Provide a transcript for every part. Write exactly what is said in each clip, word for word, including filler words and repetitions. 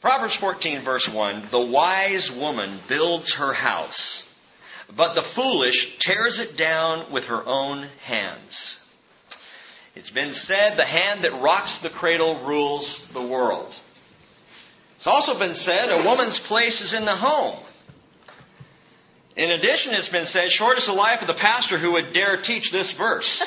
Proverbs fourteen, verse one, the wise woman builds her house, but the foolish tears it down with her own hands. It's been said, the hand that rocks the cradle rules the world. It's also been said, a woman's place is in the home. In addition, it's been said, short is the life of the pastor who would dare teach this verse.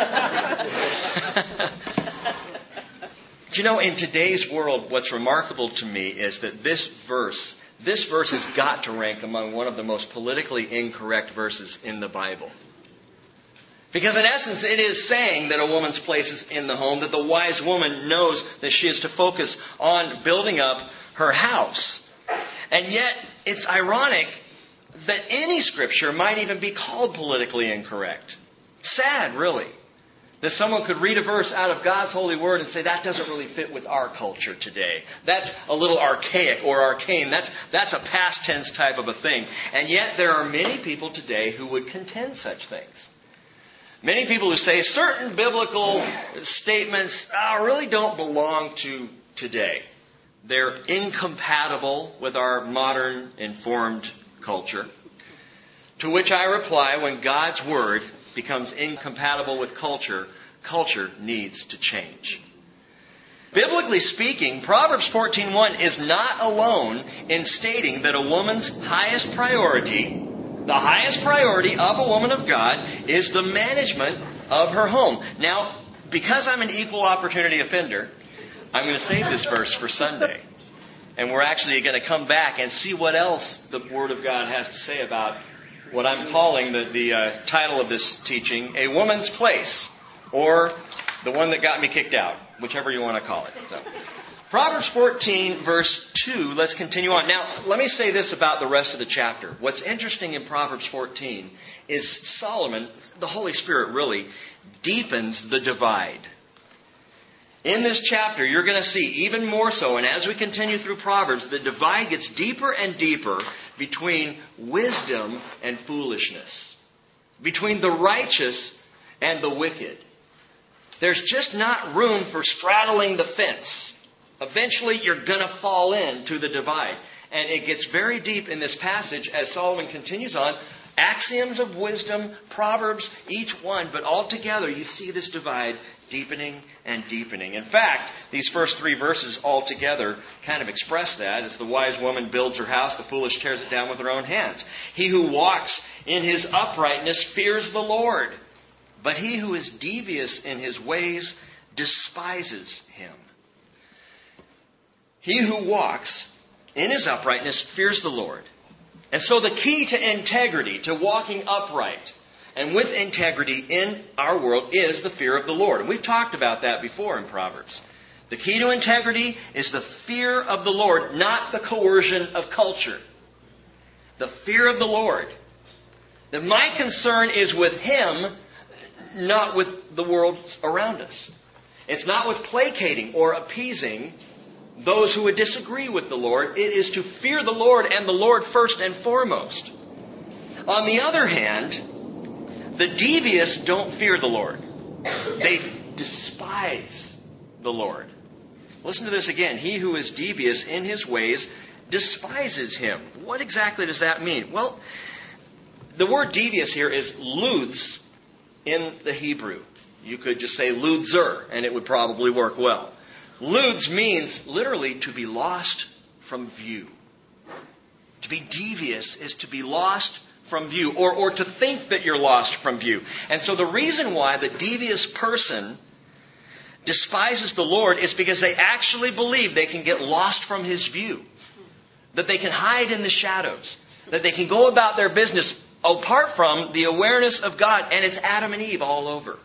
You know, in today's world, what's remarkable to me is that this verse, this verse has got to rank among one of the most politically incorrect verses in the Bible. Because in essence, it is saying that a woman's place is in the home, that the wise woman knows that she is to focus on building up her house. And yet, it's ironic that any scripture might even be called politically incorrect. Sad, really, that someone could read a verse out of God's holy word and say, that doesn't really fit with our culture today. That's a little archaic or arcane. That's, that's a past tense type of a thing. And yet there are many people today who would contend such things. Many people who say certain biblical statements uh, really don't belong to today. They're incompatible with our modern informed culture. To which I reply, when God's word becomes incompatible with culture, culture needs to change. Biblically speaking, Proverbs fourteen one is not alone in stating that a woman's highest priority, the highest priority of a woman of God, is the management of her home. Now, because I'm an equal opportunity offender, I'm going to save this verse for Sunday. And we're actually going to come back and see what else the Word of God has to say about what I'm calling the, the uh, title of this teaching, A Woman's Place, or the one that got me kicked out, whichever you want to call it. So, Proverbs fourteen, verse two, let's continue on. Now, let me say this about the rest of the chapter. What's interesting in Proverbs fourteen is Solomon, the Holy Spirit really, deepens the divide. In this chapter, you're going to see even more so, and as we continue through Proverbs, the divide gets deeper and deeper between wisdom and foolishness, between the righteous and the wicked. There's just not room for straddling the fence. Eventually, you're going to fall into the divide. And it gets very deep in this passage as Solomon continues on. Axioms of wisdom, Proverbs, each one, but altogether you see this divide deepening and deepening. In fact, these first three verses altogether kind of express that. As the wise woman builds her house, the foolish tears it down with her own hands. He who walks in his uprightness fears the Lord, but he who is devious in his ways despises him. He who walks in his uprightness fears the Lord. And so the key to integrity, to walking upright, and with integrity in our world is the fear of the Lord. And we've talked about that before in Proverbs. The key to integrity is the fear of the Lord, not the coercion of culture. The fear of the Lord. That my concern is with Him, not with the world around us. It's not with placating or appeasing those who would disagree with the Lord. It is to fear the Lord and the Lord first and foremost. On the other hand, the devious don't fear the Lord. They despise the Lord. Listen to this again. He who is devious in his ways despises him. What exactly does that mean? Well, the word devious here is ludz in the Hebrew. You could just say ludzer and it would probably work well. Ludz means literally to be lost from view. To be devious is to be lost from view, or, or to think that you're lost from view. And so the reason why the devious person despises the Lord is because they actually believe they can get lost from His view. That they can hide in the shadows. That they can go about their business apart from the awareness of God. And it's Adam and Eve all over.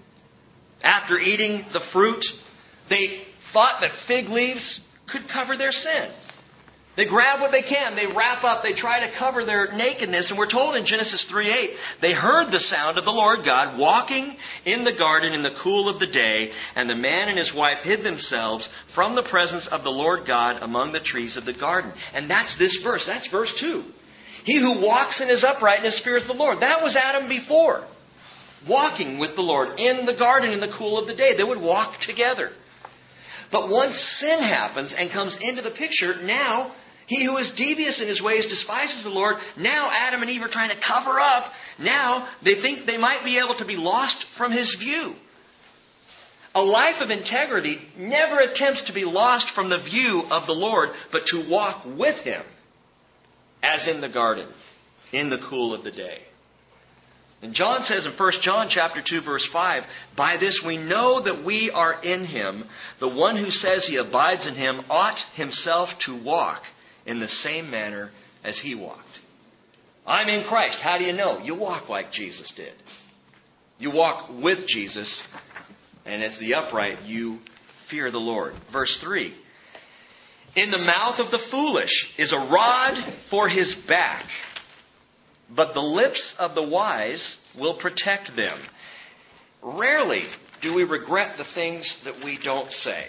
After eating the fruit, they thought that fig leaves could cover their sin. They grab what they can. They wrap up. They try to cover their nakedness. And we're told in Genesis three eight, they heard the sound of the Lord God walking in the garden in the cool of the day. And the man and his wife hid themselves from the presence of the Lord God among the trees of the garden. And that's this verse. That's verse two. He who walks in his uprightness fears the Lord. That was Adam before. Walking with the Lord in the garden in the cool of the day. They would walk together. But once sin happens and comes into the picture, now he who is devious in his ways despises the Lord. Now Adam and Eve are trying to cover up. Now they think they might be able to be lost from his view. A life of integrity never attempts to be lost from the view of the Lord, but to walk with Him, as in the garden, in the cool of the day. And John says in First John chapter two, verse five, "By this we know that we are in Him. The one who says he abides in Him ought himself to walk in the same manner as He walked." I'm in Christ. How do you know? You walk like Jesus did. You walk with Jesus. And as the upright, you fear the Lord. Verse three. "In the mouth of the foolish is a rod for his back, but the lips of the wise will protect them." Rarely do we regret the things that we don't say.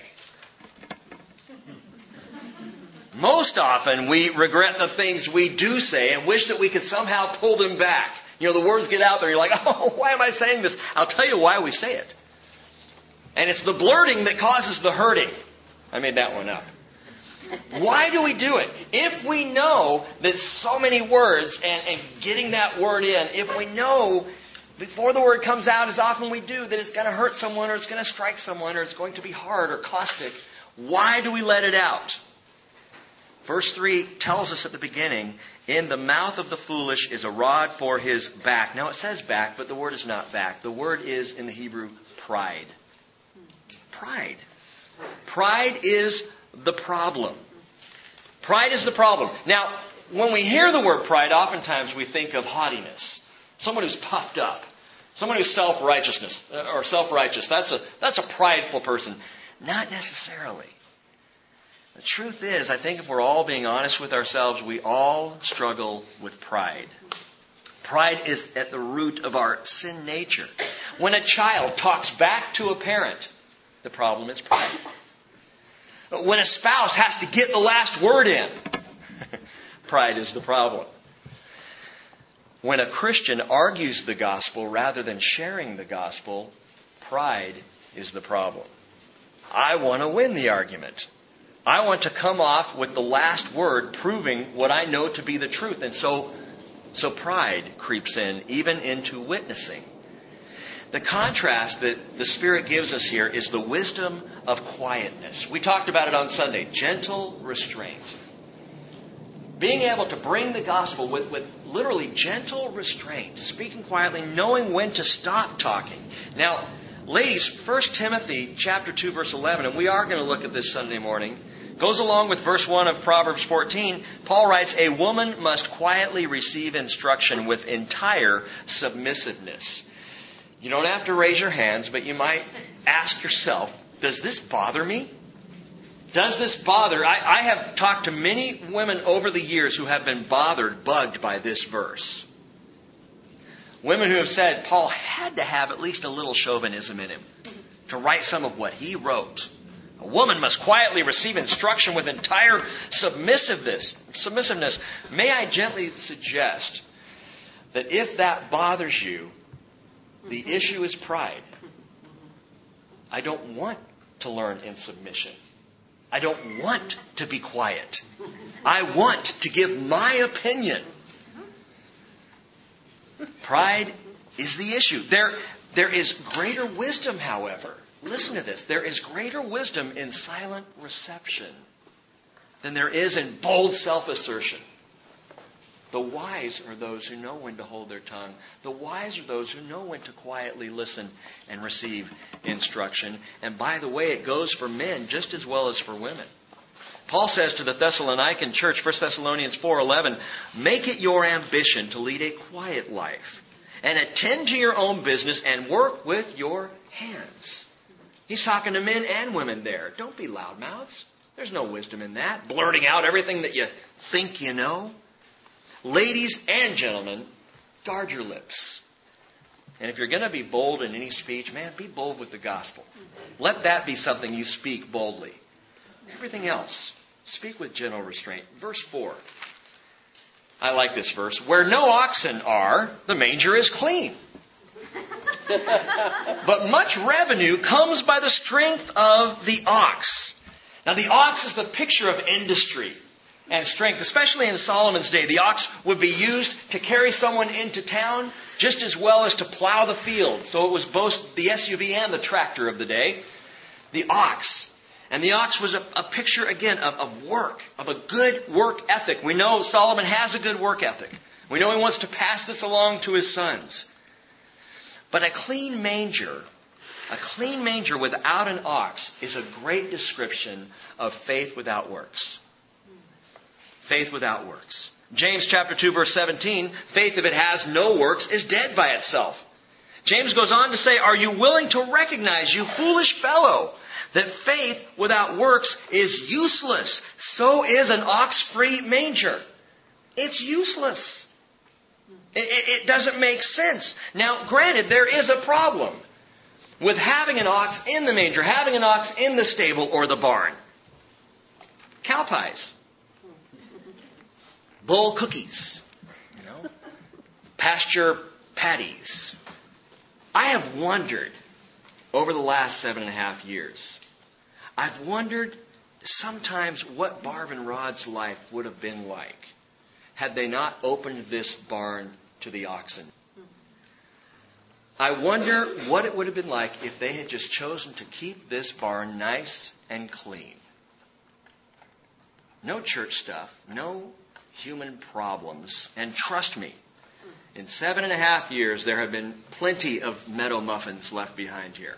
Most often we regret the things we do say and wish that we could somehow pull them back. You know, the words get out there, you're like, oh, why am I saying this? I'll tell you why we say it. And it's the blurting that causes the hurting. I made that one up. Why do we do it? If we know that so many words and, and getting that word in, if we know before the word comes out, as often we do, that it's going to hurt someone or it's going to strike someone or it's going to be hard or caustic, why do we let it out? Verse three tells us at the beginning, "In the mouth of the foolish is a rod for his back." Now it says back, but the word is not back. The word is in the Hebrew pride. Pride. Pride is the problem. Pride is the problem. Now, when we hear the word pride, oftentimes we think of haughtiness. Someone who's puffed up. Someone who's self-righteousness or self-righteous. That's a, that's a prideful person. Not necessarily. The truth is, I think if we're all being honest with ourselves, we all struggle with pride. Pride is at the root of our sin nature. When a child talks back to a parent, the problem is pride. When a spouse has to get the last word in, pride is the problem. When a Christian argues the gospel rather than sharing the gospel, pride is the problem. I want to win the argument. I want to come off with the last word proving what I know to be the truth. And so, so pride creeps in, even into witnessing. The contrast that the Spirit gives us here is the wisdom of quietness. We talked about it on Sunday. Gentle restraint. Being able to bring the gospel with, with literally gentle restraint. Speaking quietly, knowing when to stop talking. Now, ladies, First Timothy chapter two, verse eleven, and we are going to look at this Sunday morning, goes along with verse one of Proverbs fourteen. Paul writes, "A woman must quietly receive instruction with entire submissiveness." You don't have to raise your hands, but you might ask yourself, does this bother me? Does this bother? I, I have talked to many women over the years who have been bothered, bugged by this verse. Women who have said Paul had to have at least a little chauvinism in him to write some of what he wrote. A woman must quietly receive instruction with entire submissiveness. Submissiveness. May I gently suggest that if that bothers you, the issue is pride. I don't want to learn in submission. I don't want to be quiet. I want to give my opinion. Pride is the issue. There, there is greater wisdom, however. Listen to this. There is greater wisdom in silent reception than there is in bold self-assertion. The wise are those who know when to hold their tongue. The wise are those who know when to quietly listen and receive instruction. And by the way, it goes for men just as well as for women. Paul says to the Thessalonican church, First Thessalonians four eleven, "Make it your ambition to lead a quiet life and attend to your own business and work with your hands." He's talking to men and women there. Don't be loudmouths. There's no wisdom in that. Blurting out everything that you think you know. Ladies and gentlemen, guard your lips. And if you're going to be bold in any speech, man, be bold with the gospel. Let that be something you speak boldly. Everything else, speak with gentle restraint. Verse four. I like this verse. "Where no oxen are, the manger is clean. But much revenue comes by the strength of the ox. Now the ox is the picture of industry and strength, especially in Solomon's day. The ox would be used to carry someone into town just as well as to plow the field. So it was both the S U V and the tractor of the day. The ox. And the ox was a, a picture, again, of, of work, of a good work ethic. We know Solomon has a good work ethic. We know he wants to pass this along to his sons. But a clean manger, a clean manger without an ox is a great description of faith without works. Faith without works. James chapter two, verse seventeen, faith, if it has no works, is dead by itself. James goes on to say, are you willing to recognize, you foolish fellow, that faith without works is useless? So is an ox-free manger. It's useless. It, it, it doesn't make sense. Now, granted, there is a problem with having an ox in the manger, having an ox in the stable or the barn. Cow pies. Bull cookies. You know, pasture patties. I have wondered over the last seven and a half years, I've wondered sometimes what Barb and Rod's life would have been like had they not opened this barn to the oxen. I wonder what it would have been like if they had just chosen to keep this barn nice and clean. No church stuff, no human problems. And trust me, in seven and a half years, there have been plenty of meadow muffins left behind here.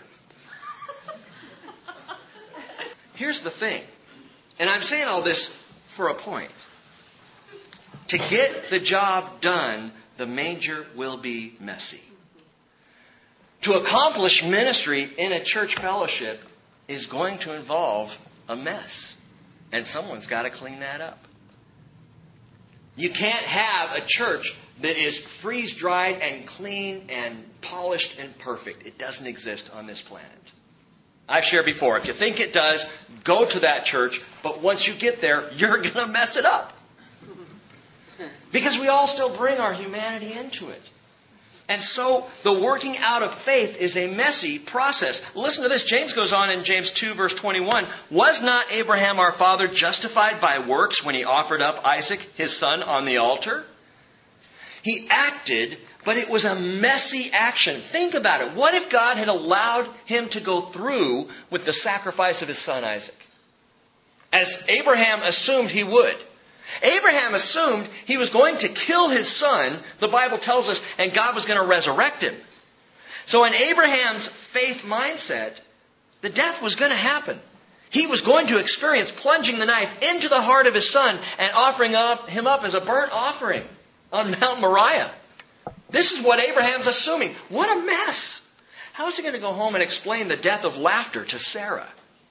Here's the thing, and I'm saying all this for a point. To get the job done, the manger will be messy. To accomplish ministry in a church fellowship is going to involve a mess. And someone's got to clean that up. You can't have a church that is freeze-dried and clean and polished and perfect. It doesn't exist on this planet. I've shared before, if you think it does, go to that church, but once you get there, you're going to mess it up. Because we all still bring our humanity into it. And so the working out of faith is a messy process. Listen to this. James goes on in James two, verse twenty-one. Was not Abraham our father justified by works when he offered up Isaac, his son, on the altar? He acted, but it was a messy action. Think about it. What if God had allowed him to go through with the sacrifice of his son Isaac? As Abraham assumed he would. Abraham assumed he was going to kill his son, the Bible tells us, and God was going to resurrect him. So in Abraham's faith mindset, the death was going to happen. He was going to experience plunging the knife into the heart of his son and offering up, him up as a burnt offering on Mount Moriah. This is what Abraham's assuming. What a mess. How is he going to go home and explain the death of laughter to Sarah?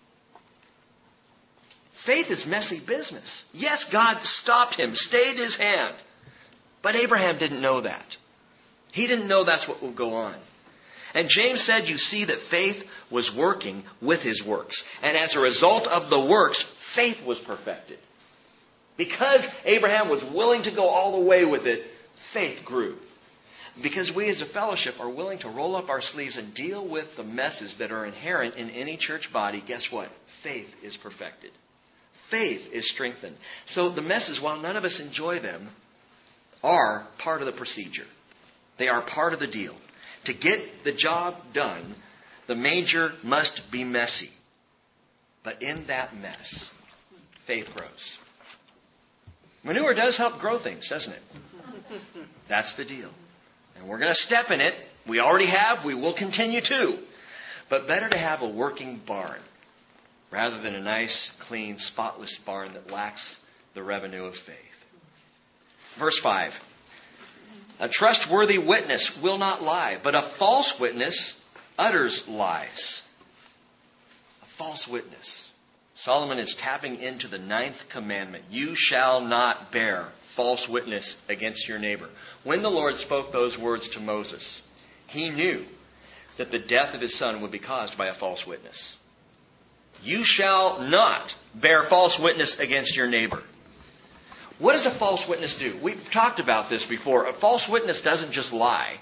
Faith is messy business. Yes, God stopped him, stayed his hand. But Abraham didn't know that. He didn't know that's what would go on. And James said, you see that faith was working with his works. And as a result of the works, faith was perfected. Because Abraham was willing to go all the way with it, faith grew. Because we as a fellowship are willing to roll up our sleeves and deal with the messes that are inherent in any church body, guess what? Faith is perfected. Faith is strengthened. So the messes, while none of us enjoy them, are part of the procedure. They are part of the deal. To get the job done, the manger must be messy. But in that mess, faith grows. Manure does help grow things, doesn't it? That's the deal. And we're going to step in it. We already have. We will continue to. But better to have a working barn rather than a nice, clean, spotless barn that lacks the revenue of faith. Verse five. A trustworthy witness will not lie, but a false witness utters lies. A false witness. Solomon is tapping into the ninth commandment. You shall not bear false witness against your neighbor. When the Lord spoke those words to Moses, he knew that the death of his son would be caused by a false witness. You shall not bear false witness against your neighbor. What does a false witness do? We've talked about this before. A false witness doesn't just lie.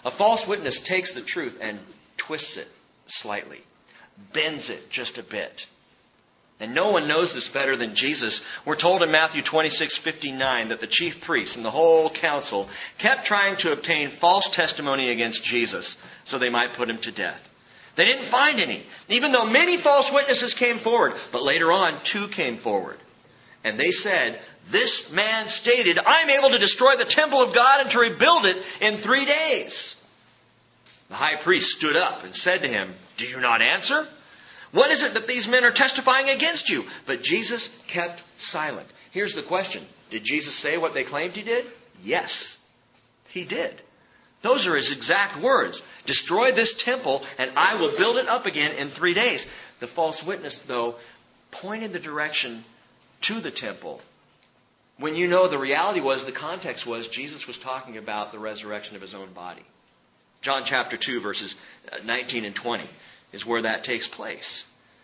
A false witness takes the truth and twists it slightly, bends it just a bit. And no one knows this better than Jesus. We're told in Matthew twenty-six fifty-nine that the chief priests and the whole council kept trying to obtain false testimony against Jesus so they might put him to death. They didn't find any, even though many false witnesses came forward. But later on, two came forward. And they said, "This man stated, I'm able to destroy the temple of God and to rebuild it in three days. The high priest stood up and said to him, "Do you not answer? What is it that these men are testifying against you?" But Jesus kept silent. Here's the question. Did Jesus say what they claimed he did? Yes, he did. Those are his exact words. Destroy this temple and I will build it up again in three days. The false witness, though, pointed the direction to the temple. When you know the reality was, the context was, Jesus was talking about the resurrection of his own body. John chapter two, verses nineteen and twenty is where that takes place.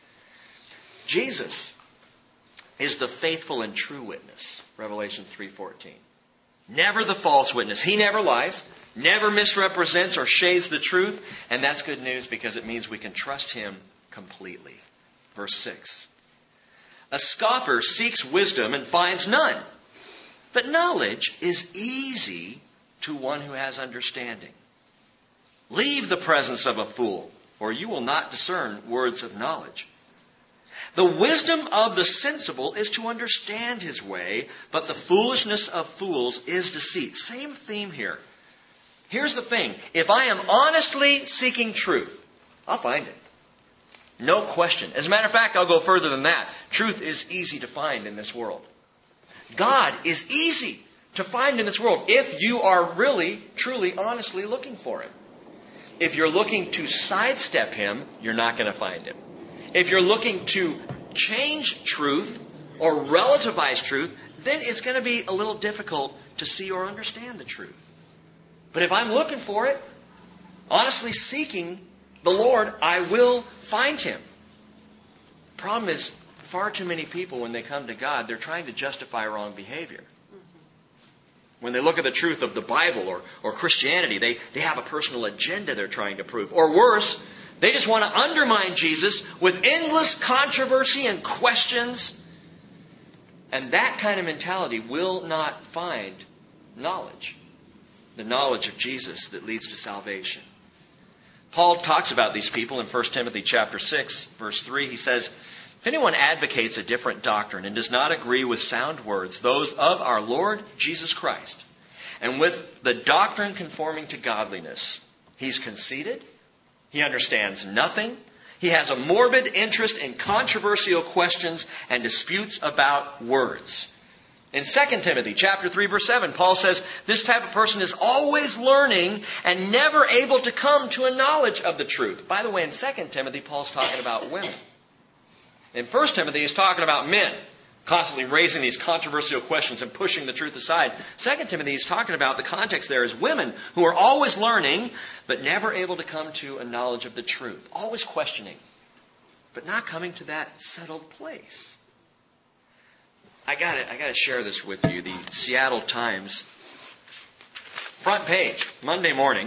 Jesus is the faithful and true witness. Revelation three fourteen. Never the false witness. He never lies, never misrepresents or shades the truth. And that's good news because it means we can trust him completely. Verse six. A scoffer seeks wisdom and finds none. But knowledge is easy to one who has understanding. Leave the presence of a fool, or you will not discern words of knowledge. The wisdom of the sensible is to understand his way, but the foolishness of fools is deceit. Same theme here. Here's the thing. If I am honestly seeking truth, I'll find it. No question. As a matter of fact, I'll go further than that. Truth is easy to find in this world. God is easy to find in this world if you are really, truly, honestly looking for him. If you're looking to sidestep him, you're not going to find him. If you're looking to change truth or relativize truth, then it's going to be a little difficult to see or understand the truth. But if I'm looking for it, honestly seeking the Lord, I will find him. The problem is, far too many people, when they come to God, they're trying to justify wrong behavior. When they look at the truth of the Bible or, or Christianity, they, they have a personal agenda they're trying to prove. Or worse, they just want to undermine Jesus with endless controversy and questions. And that kind of mentality will not find knowledge. The knowledge of Jesus that leads to salvation. Paul talks about these people in First Timothy chapter six, verse three. He says, "If anyone advocates a different doctrine and does not agree with sound words, those of our Lord Jesus Christ, and with the doctrine conforming to godliness, he's conceited, he understands nothing, he has a morbid interest in controversial questions and disputes about words." In Second Timothy chapter three, verse seven, Paul says, this type of person is always learning and never able to come to a knowledge of the truth. By the way, in Second Timothy, Paul's talking about women. In First Timothy, he's talking about men, constantly raising these controversial questions and pushing the truth aside. Second Timothy, he's talking about the context there is women who are always learning, but never able to come to a knowledge of the truth. Always questioning, but not coming to that settled place. I got I got to share this with you. The Seattle Times front page, Monday morning.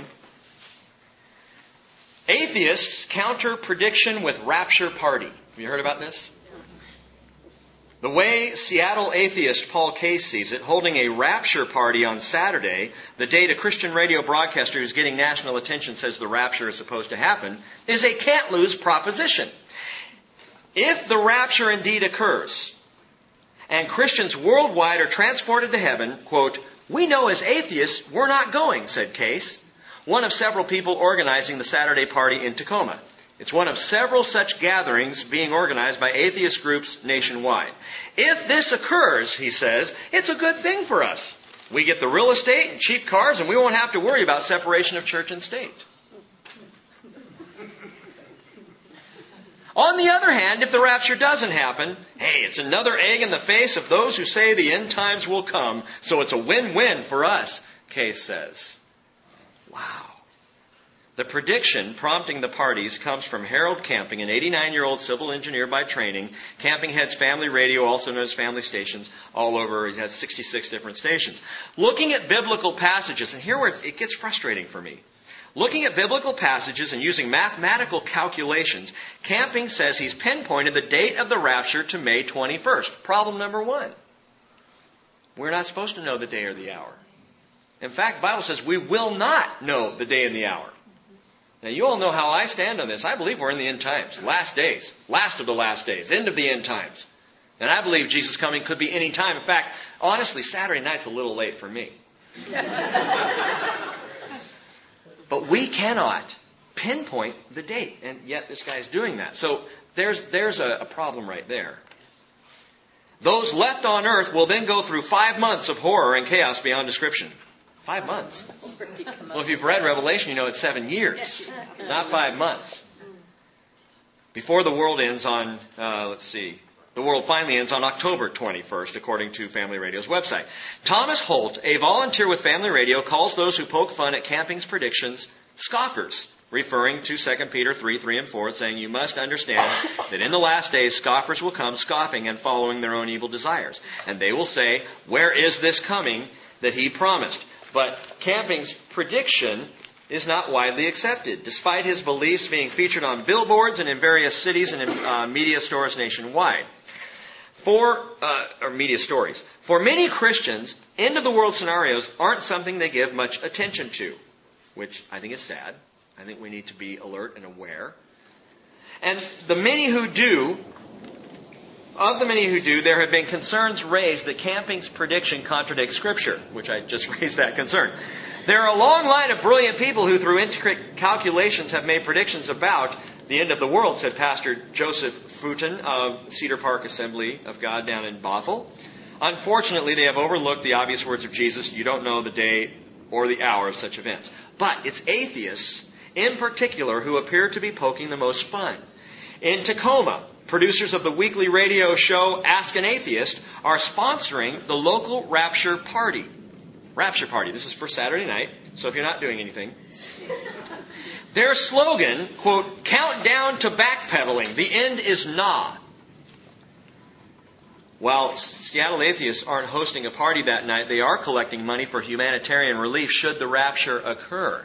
Atheists counter prediction with rapture party. Have you heard about this? The way Seattle atheist Paul Case sees it, holding a rapture party on Saturday, the date a Christian radio broadcaster who's getting national attention says the rapture is supposed to happen, is a can't-lose proposition. If the rapture indeed occurs, and Christians worldwide are transported to heaven, quote, "We know as atheists we're not going," said Case, one of several people organizing the Saturday party in Tacoma. It's one of several such gatherings being organized by atheist groups nationwide. If this occurs, he says, it's a good thing for us. We get the real estate and cheap cars, and we won't have to worry about separation of church and state. On the other hand, if the rapture doesn't happen, hey, it's another egg in the face of those who say the end times will come, so it's a win-win for us, Case says. Wow. The prediction prompting the parties comes from Harold Camping, an eighty-nine-year-old civil engineer by training. Camping heads Family Radio, also known as Family Stations, all over. He has sixty-six different stations. Looking at biblical passages, and here where it gets frustrating for me. Looking at biblical passages and using mathematical calculations, Camping says he's pinpointed the date of the rapture to May twenty-first. Problem number one. We're not supposed to know the day or the hour. In fact, the Bible says we will not know the day and the hour. Now, you all know how I stand on this. I believe we're in the end times, last days, last of the last days, end of the end times. And I believe Jesus' coming could be any time. In fact, honestly, Saturday night's a little late for me. But we cannot pinpoint the date, and yet this guy's doing that. So there's there's a, a problem right there. Those left on earth will then go through five months of horror and chaos beyond description. Five months. Well, if you've read Revelation, you know it's seven years, not five months. Before the world ends on, uh, let's see, the world finally ends on October twenty-first, according to Family Radio's website. Thomas Holt, a volunteer with Family Radio, calls those who poke fun at Camping's predictions scoffers, referring to Second Peter three, three and four, saying, you must understand that in the last days scoffers will come scoffing and following their own evil desires. And they will say, where is this coming that he promised? But Camping's prediction is not widely accepted, despite his beliefs being featured on billboards and in various cities and in uh, media stores nationwide. For, uh, or media stories. For many Christians, end-of-the-world scenarios aren't something they give much attention to, which I think is sad. I think we need to be alert and aware. And the many who do, of the many who do, there have been concerns raised that Camping's prediction contradicts Scripture, which I just raised that concern. There are a long line of brilliant people who, through intricate calculations, have made predictions about the end of the world, said Pastor Joseph Futon of Cedar Park Assembly of God down in Bothell. Unfortunately, they have overlooked the obvious words of Jesus, you don't know the day or the hour of such events. But it's atheists in particular who appear to be poking the most fun. In Tacoma, producers of the weekly radio show Ask an Atheist are sponsoring the local Rapture Party. Rapture Party. This is for Saturday night, so if you're not doing anything. Their slogan, quote, count down to backpedaling. The end is nigh. While Seattle atheists aren't hosting a party that night, they are collecting money for humanitarian relief should the rapture occur.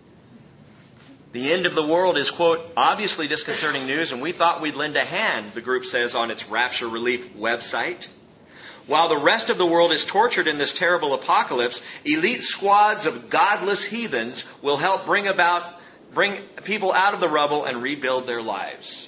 The end of the world is, quote, obviously disconcerting news, and we thought we'd lend a hand, the group says on its Rapture Relief website. While the rest of the world is tortured in this terrible apocalypse, elite squads of godless heathens will help bring about, bring people out of the rubble and rebuild their lives.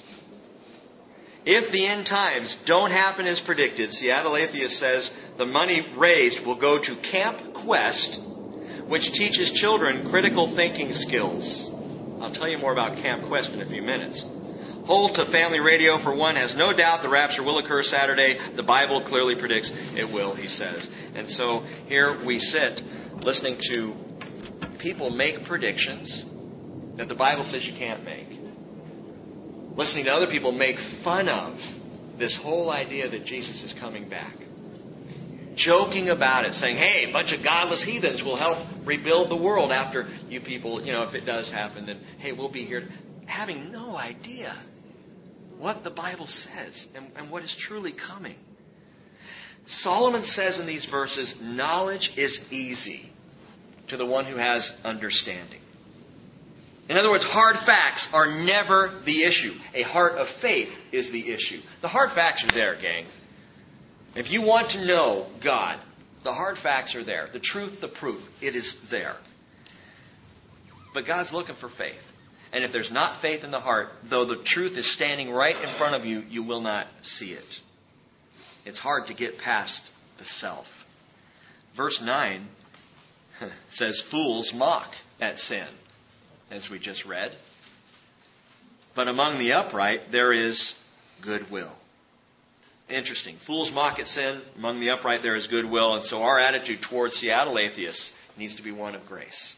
If the end times don't happen as predicted, Seattle Atheist says the money raised will go to Camp Quest, which teaches children critical thinking skills. I'll tell you more about Camp Quest in a few minutes. Holt of Family Radio, for one, has no doubt the rapture will occur Saturday. The Bible clearly predicts it will, he says. And so here we sit listening to people make predictions that the Bible says you can't make. Listening to other people make fun of this whole idea that Jesus is coming back. Joking about it, saying, hey, a bunch of godless heathens will help rebuild the world after you people, you know, if it does happen, then, hey, we'll be here. Having no idea what the Bible says and, and what is truly coming. Solomon says in these verses, knowledge is easy to the one who has understanding. In other words, hard facts are never the issue. A heart of faith is the issue. The hard facts are there, gang. If you want to know God, the hard facts are there. The truth, the proof, it is there. But God's looking for faith. And if there's not faith in the heart, though the truth is standing right in front of you, you will not see it. It's hard to get past the self. Verse nine says, fools mock at sin, as we just read. But among the upright, there is goodwill. Interesting. Fools mock at sin. Among the upright, there is goodwill. And so our attitude towards Seattle atheists needs to be one of grace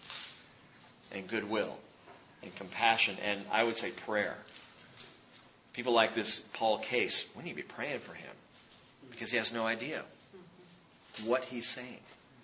and goodwill and compassion, and I would say prayer. People like this Paul Case, we need to be praying for him because he has no idea what he's saying.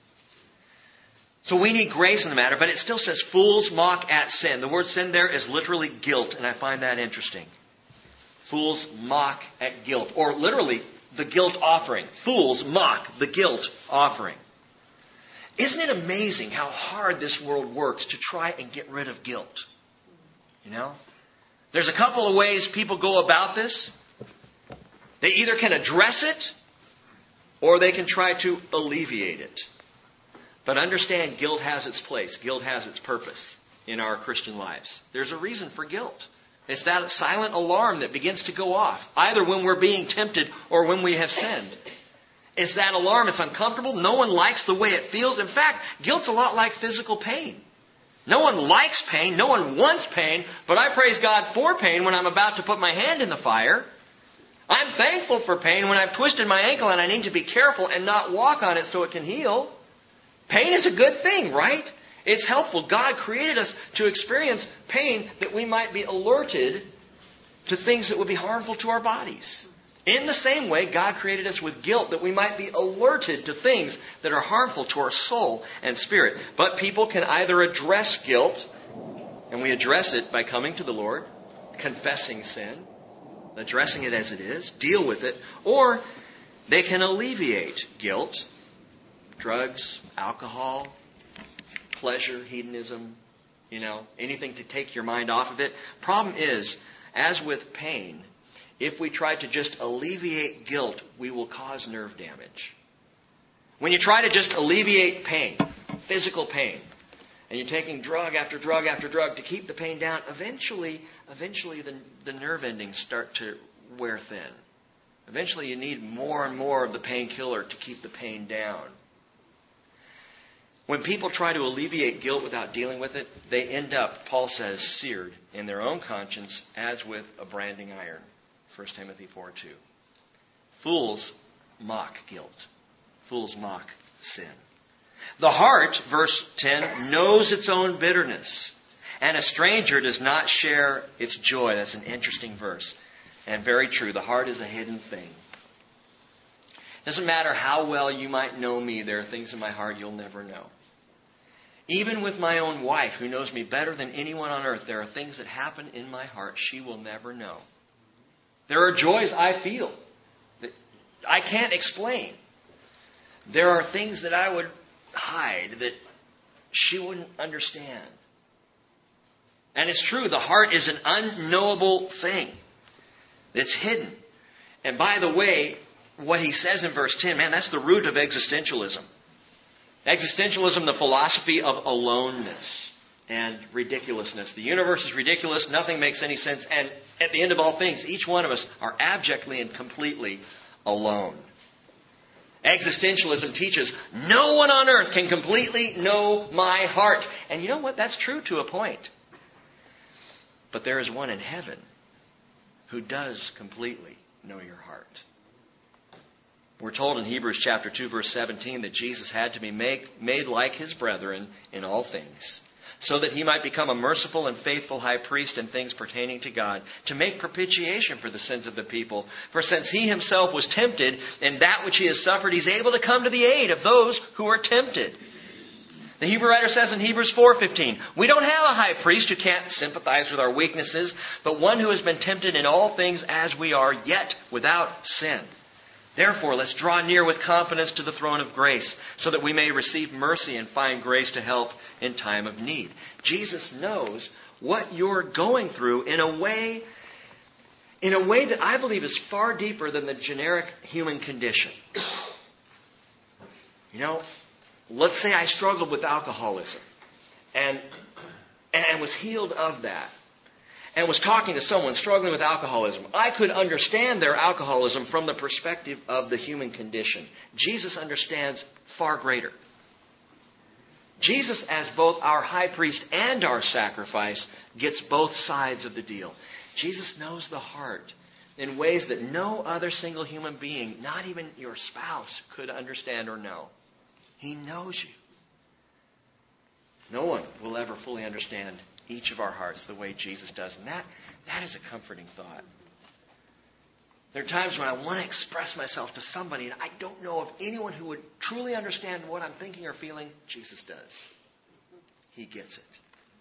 So we need grace in the matter, but it still says fools mock at sin. The word sin there is literally guilt, and I find that interesting. Fools mock at guilt, or literally the guilt offering. Fools mock the guilt offering. Isn't it amazing how hard this world works to try and get rid of guilt? You know? There's a couple of ways people go about this. They either can address it, or they can try to alleviate it. But understand, guilt has its place. Guilt has its purpose in our Christian lives. There's a reason for guilt. It's that silent alarm that begins to go off, either when we're being tempted or when we have sinned. It's that alarm. It's uncomfortable. No one likes the way it feels. In fact, guilt's a lot like physical pain. No one likes pain. No one wants pain. But I praise God for pain when I'm about to put my hand in the fire. I'm thankful for pain when I've twisted my ankle and I need to be careful and not walk on it so it can heal. Pain is a good thing, right? It's helpful. God created us to experience pain that we might be alerted to things that would be harmful to our bodies. In the same way, God created us with guilt that we might be alerted to things that are harmful to our soul and spirit. But people can either address guilt, and we address it by coming to the Lord, confessing sin, addressing it as it is, deal with it, or they can alleviate guilt, drugs, alcohol, pleasure, hedonism, you know, anything to take your mind off of it. Problem is, as with pain, if we try to just alleviate guilt, we will cause nerve damage. When you try to just alleviate pain, physical pain, and you're taking drug after drug after drug to keep the pain down, eventually, eventually the, the nerve endings start to wear thin. Eventually you need more and more of the painkiller to keep the pain down. When people try to alleviate guilt without dealing with it, they end up, Paul says, seared in their own conscience as with a branding iron. First Timothy four two. Fools mock guilt. Fools mock sin. The heart, verse ten, knows its own bitterness, and a stranger does not share its joy. That's an interesting verse. And very true. The heart is a hidden thing. It doesn't matter how well you might know me, there are things in my heart you'll never know. Even with my own wife, who knows me better than anyone on earth, there are things that happen in my heart she will never know. There are joys I feel that I can't explain. There are things that I would hide that she wouldn't understand. And it's true, the heart is an unknowable thing. It's hidden. And by the way, what he says in verse ten, man, that's the root of existentialism. Existentialism, the philosophy of aloneness and ridiculousness. The universe is ridiculous. Nothing makes any sense. And at the end of all things, each one of us are abjectly and completely alone. Existentialism teaches no one on earth can completely know my heart. And you know what? That's true to a point. But there is one in heaven who does completely know your heart. We're told in Hebrews chapter two, verse seventeen, that Jesus had to be make, made like his brethren in all things, so that he might become a merciful and faithful high priest in things pertaining to God, to make propitiation for the sins of the people. For since he himself was tempted in that which he has suffered, he's able to come to the aid of those who are tempted. The Hebrew writer says in Hebrews four fifteen, we don't have a high priest who can't sympathize with our weaknesses, but one who has been tempted in all things as we are, yet without sin. Therefore, let's draw near with confidence to the throne of grace, so that we may receive mercy and find grace to help in time of need. Jesus knows what you're going through in a way, in a way that I believe is far deeper than the generic human condition. You know, let's say I struggled with alcoholism and, and was healed of that, and was talking to someone struggling with alcoholism. I could understand their alcoholism from the perspective of the human condition. Jesus understands far greater. Jesus, as both our high priest and our sacrifice, gets both sides of the deal. Jesus knows the heart in ways that no other single human being, not even your spouse, could understand or know. He knows you. No one will ever fully understand each of our hearts the way Jesus does. And that, that is a comforting thought. There are times when I want to express myself to somebody and I don't know of anyone who would truly understand what I'm thinking or feeling. Jesus does. He gets it.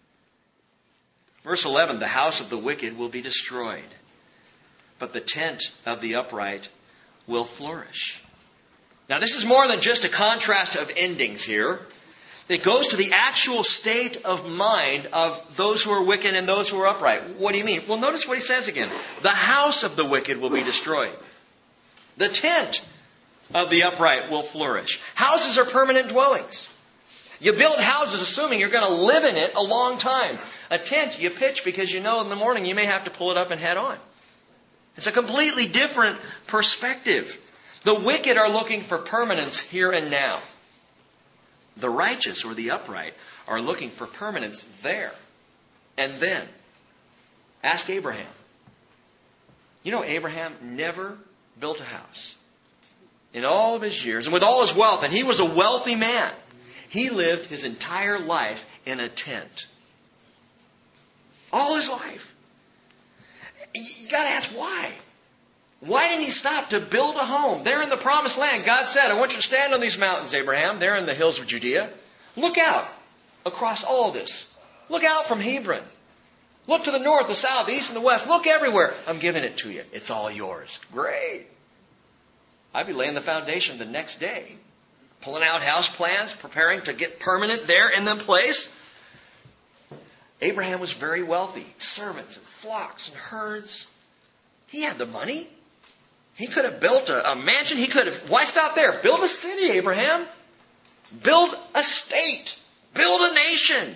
Verse eleven, the house of the wicked will be destroyed, but the tent of the upright will flourish. Now this is more than just a contrast of endings here. It goes to the actual state of mind of those who are wicked and those who are upright. What do you mean? Well, notice what he says again. The house of the wicked will be destroyed. The tent of the upright will flourish. Houses are permanent dwellings. You build houses assuming you're going to live in it a long time. A tent you pitch because you know in the morning you may have to pull it up and head on. It's a completely different perspective. The wicked are looking for permanence here and now. The righteous or the upright are looking for permanence there and then. Ask Abraham. You know, Abraham never built a house. In all of his years and with all his wealth, and he was a wealthy man, he lived his entire life in a tent. All his life. You got to ask why. Why didn't he stop to build a home? They're in the promised land. God said, I want you to stand on these mountains, Abraham. They're in the hills of Judea. Look out across all of this. Look out from Hebron. Look to the north, the south, the east, and the west. Look everywhere. I'm giving it to you. It's all yours. Great. I'd be laying the foundation the next day. Pulling out house plans, preparing to get permanent there in the place. Abraham was very wealthy. Servants and flocks and herds. He had the money. He could have built a, a mansion. He could have... Why stop there? Build a city, Abraham. Build a state. Build a nation.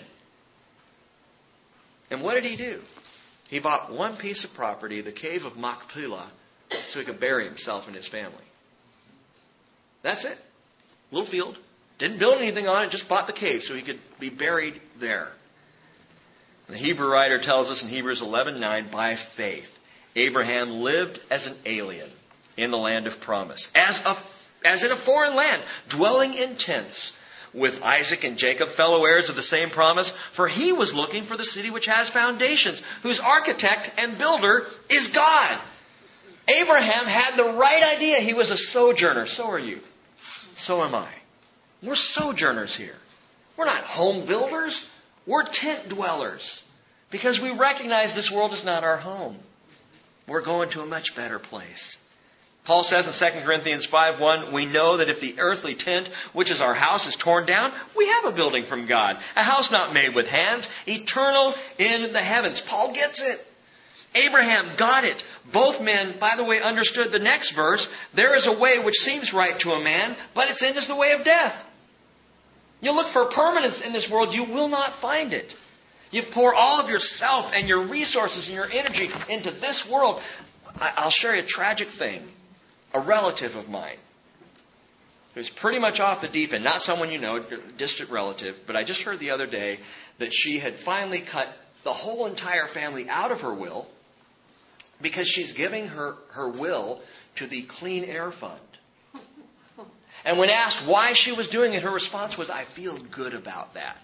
And what did he do? He bought one piece of property, the cave of Machpelah, so he could bury himself and his family. That's it. Little field. Didn't build anything on it, just bought the cave so he could be buried there. The Hebrew writer tells us in Hebrews eleven nine, by faith, Abraham lived as an alien in the land of promise, as a, as in a foreign land, dwelling in tents with Isaac and Jacob, fellow heirs of the same promise, for he was looking for the city which has foundations, whose architect and builder is God. Abraham had the right idea. He was a sojourner. So are you. So am I. We're sojourners here. We're not home builders. We're tent dwellers. Because we recognize this world is not our home. We're going to a much better place. Paul says in Second Corinthians five one, we know that if the earthly tent, which is our house, is torn down, we have a building from God. A house not made with hands, eternal in the heavens. Paul gets it. Abraham got it. Both men, by the way, understood the next verse. There is a way which seems right to a man, but its end is the way of death. You look for permanence in this world, you will not find it. You pour all of yourself and your resources and your energy into this world. I'll share you a tragic thing. A relative of mine who's pretty much off the deep end, not someone you know, a distant relative, but I just heard the other day that she had finally cut the whole entire family out of her will because she's giving her, her will to the Clean Air Fund. And when asked why she was doing it, her response was, I feel good about that.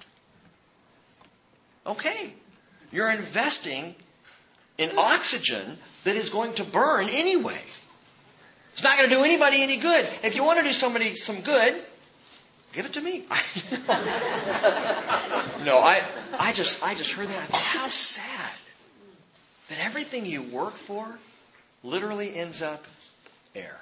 Okay, you're investing in oxygen that is going to burn anyway. It's not going to do anybody any good. If you want to do somebody some good, give it to me. no, I, I just, I just heard that. I thought, how sad that everything you work for literally ends up air.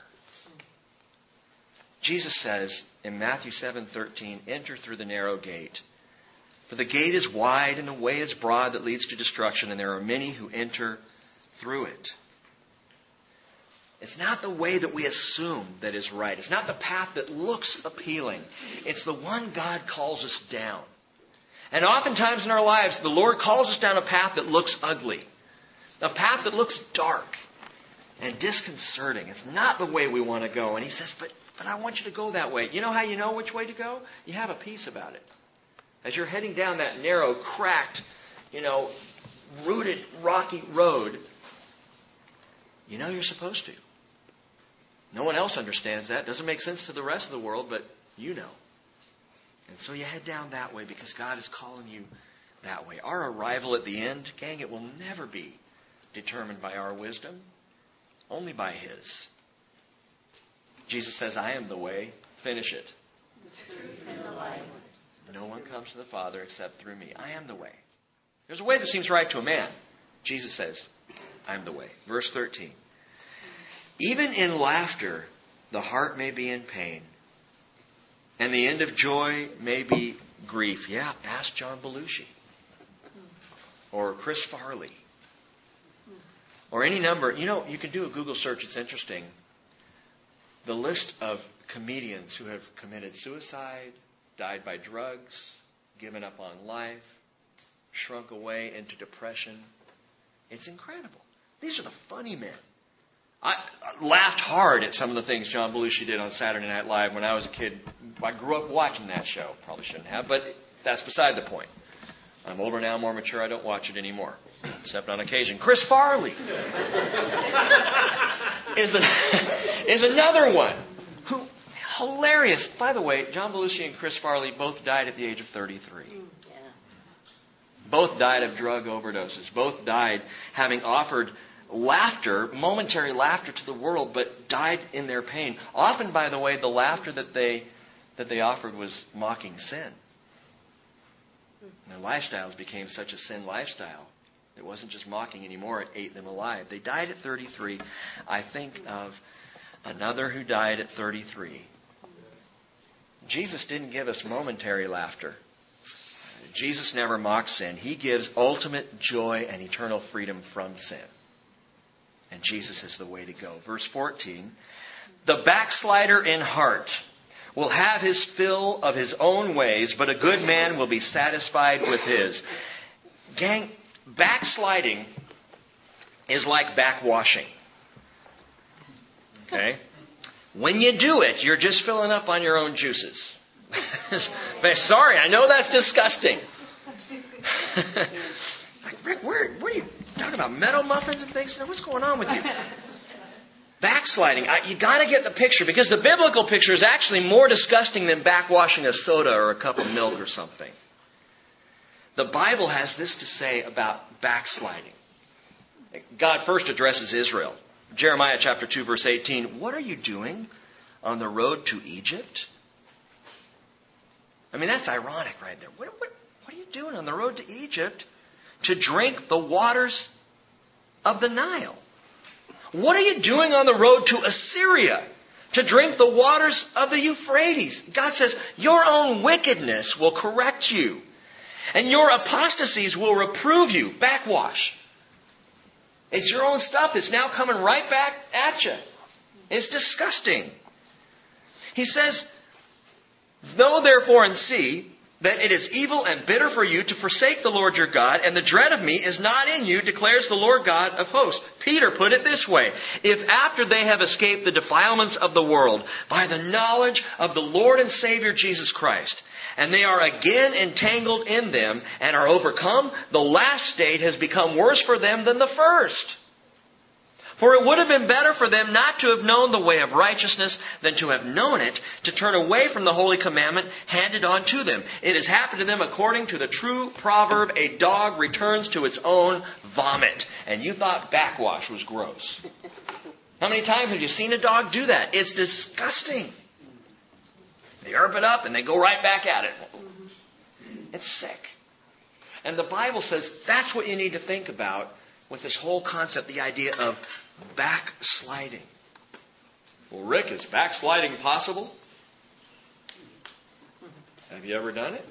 Jesus says in Matthew seven thirteen, enter through the narrow gate. For the gate is wide and the way is broad that leads to destruction, and there are many who enter through it. It's not the way that we assume that is right. It's not the path that looks appealing. It's the one God calls us down. And oftentimes in our lives, the Lord calls us down a path that looks ugly. A path that looks dark and disconcerting. It's not the way we want to go. And He says, but, but I want you to go that way. You know how you know which way to go? You have a peace about it. As you're heading down that narrow, cracked, you know, rooted, rocky road, you know you're supposed to. No one else understands that. Doesn't make sense to the rest of the world, but you know. And so you head down that way because God is calling you that way. Our arrival at the end, gang, it will never be determined by our wisdom, only by His. Jesus says, I am the way. Finish it. The truth and the life. No one comes to the Father except through me. I am the way. There's a way that seems right to a man. Jesus says, I am the way. Verse thirteen. Even in laughter, the heart may be in pain, and the end of joy may be grief? Yeah, ask John Belushi. Or Chris Farley. Or any number. You know, you can do a Google search. It's interesting. The list of comedians who have committed suicide, died by drugs, given up on life, shrunk away into depression. It's incredible. These are the funny men. I laughed hard at some of the things John Belushi did on Saturday Night Live when I was a kid. I grew up watching that show. Probably shouldn't have, but that's beside the point. I'm older now, more mature. I don't watch it anymore, except on occasion. Chris Farley is, a, is another one who, hilarious. By the way, John Belushi and Chris Farley both died at the age of thirty-three. Yeah. Both died of drug overdoses. Both died having offered laughter, momentary laughter to the world, but died in their pain. Often, by the way, the laughter that they that they offered was mocking sin. Their lifestyles became such a sin lifestyle. It wasn't just mocking anymore. It ate them alive. They died at thirty-three. I think of another who died at thirty-three. Jesus didn't give us momentary laughter. Jesus never mocked sin. He gives ultimate joy and eternal freedom from sin. And Jesus is the way to go. Verse fourteen, the backslider in heart will have his fill of his own ways, but a good man will be satisfied with his. Gang, backsliding is like backwashing. Okay? When you do it, you're just filling up on your own juices. Sorry, I know that's disgusting. Rick, where, where are you talking about? Meadow muffins and things? What's going on with you? Backsliding. I, you got to get the picture, because the biblical picture is actually more disgusting than backwashing a soda or a cup of milk or something. The Bible has this to say about backsliding. God first addresses Israel. Jeremiah chapter two, verse eighteen. What are you doing on the road to Egypt? I mean, that's ironic right there. What, what, what are you doing on the road to Egypt to drink the waters of the Nile? What are you doing on the road to Assyria to drink the waters of the Euphrates? God says, your own wickedness will correct you, and your apostasies will reprove you. Backwash. It's your own stuff. It's now coming right back at you. It's disgusting. He says, know therefore and see that it is evil and bitter for you to forsake the Lord your God, and the dread of me is not in you, declares the Lord God of hosts. Peter put it this way, if after they have escaped the defilements of the world by the knowledge of the Lord and Savior Jesus Christ, and they are again entangled in them and are overcome, the last state has become worse for them than the first. For it would have been better for them not to have known the way of righteousness than to have known it, to turn away from the holy commandment handed on to them. It has happened to them according to the true proverb, a dog returns to its own vomit. And you thought backwash was gross. How many times have you seen a dog do that? It's disgusting. They herb it up and they go right back at it. It's sick. And the Bible says that's what you need to think about with this whole concept, the idea of backsliding. Well, Rick, is backsliding possible? Have you ever done it?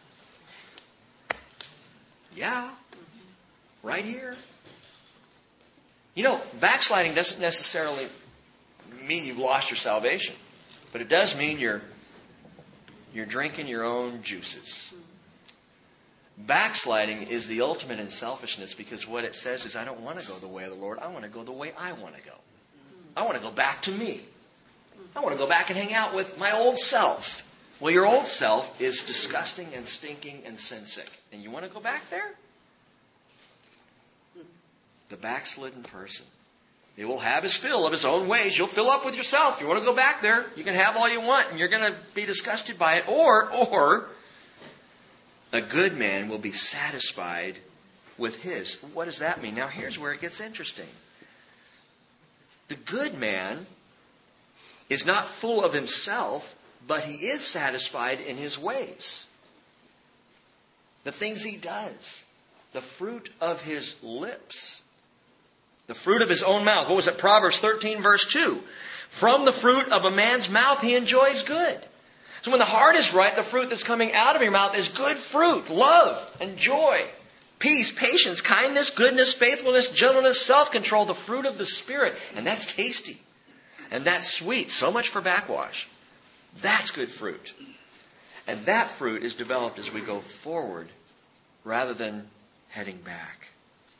Yeah. Right here. You know, backsliding doesn't necessarily mean you've lost your salvation. But it does mean you're you're drinking your own juices. Backsliding is the ultimate in selfishness, because what it says is, I don't want to go the way of the Lord. I want to go the way I want to go. I want to go back to me. I want to go back and hang out with my old self. Well, your old self is disgusting and stinking and sin sick. And you want to go back there? The backslidden person. He will have his fill of his own ways. You'll fill up with yourself. If you want to go back there, you can have all you want, and you're going to be disgusted by it. Or, or... a good man will be satisfied with his. What does that mean? Now, here's where it gets interesting. The good man is not full of himself, but he is satisfied in his ways. The things he does. The fruit of his lips. The fruit of his own mouth. What was it? Proverbs thirteen, verse two. From the fruit of a man's mouth he enjoys good. So when the heart is right, the fruit that's coming out of your mouth is good fruit, love and joy, peace, patience, kindness, goodness, faithfulness, gentleness, self-control, the fruit of the Spirit. And that's tasty. And that's sweet. So much for backwash. That's good fruit. And that fruit is developed as we go forward rather than heading back.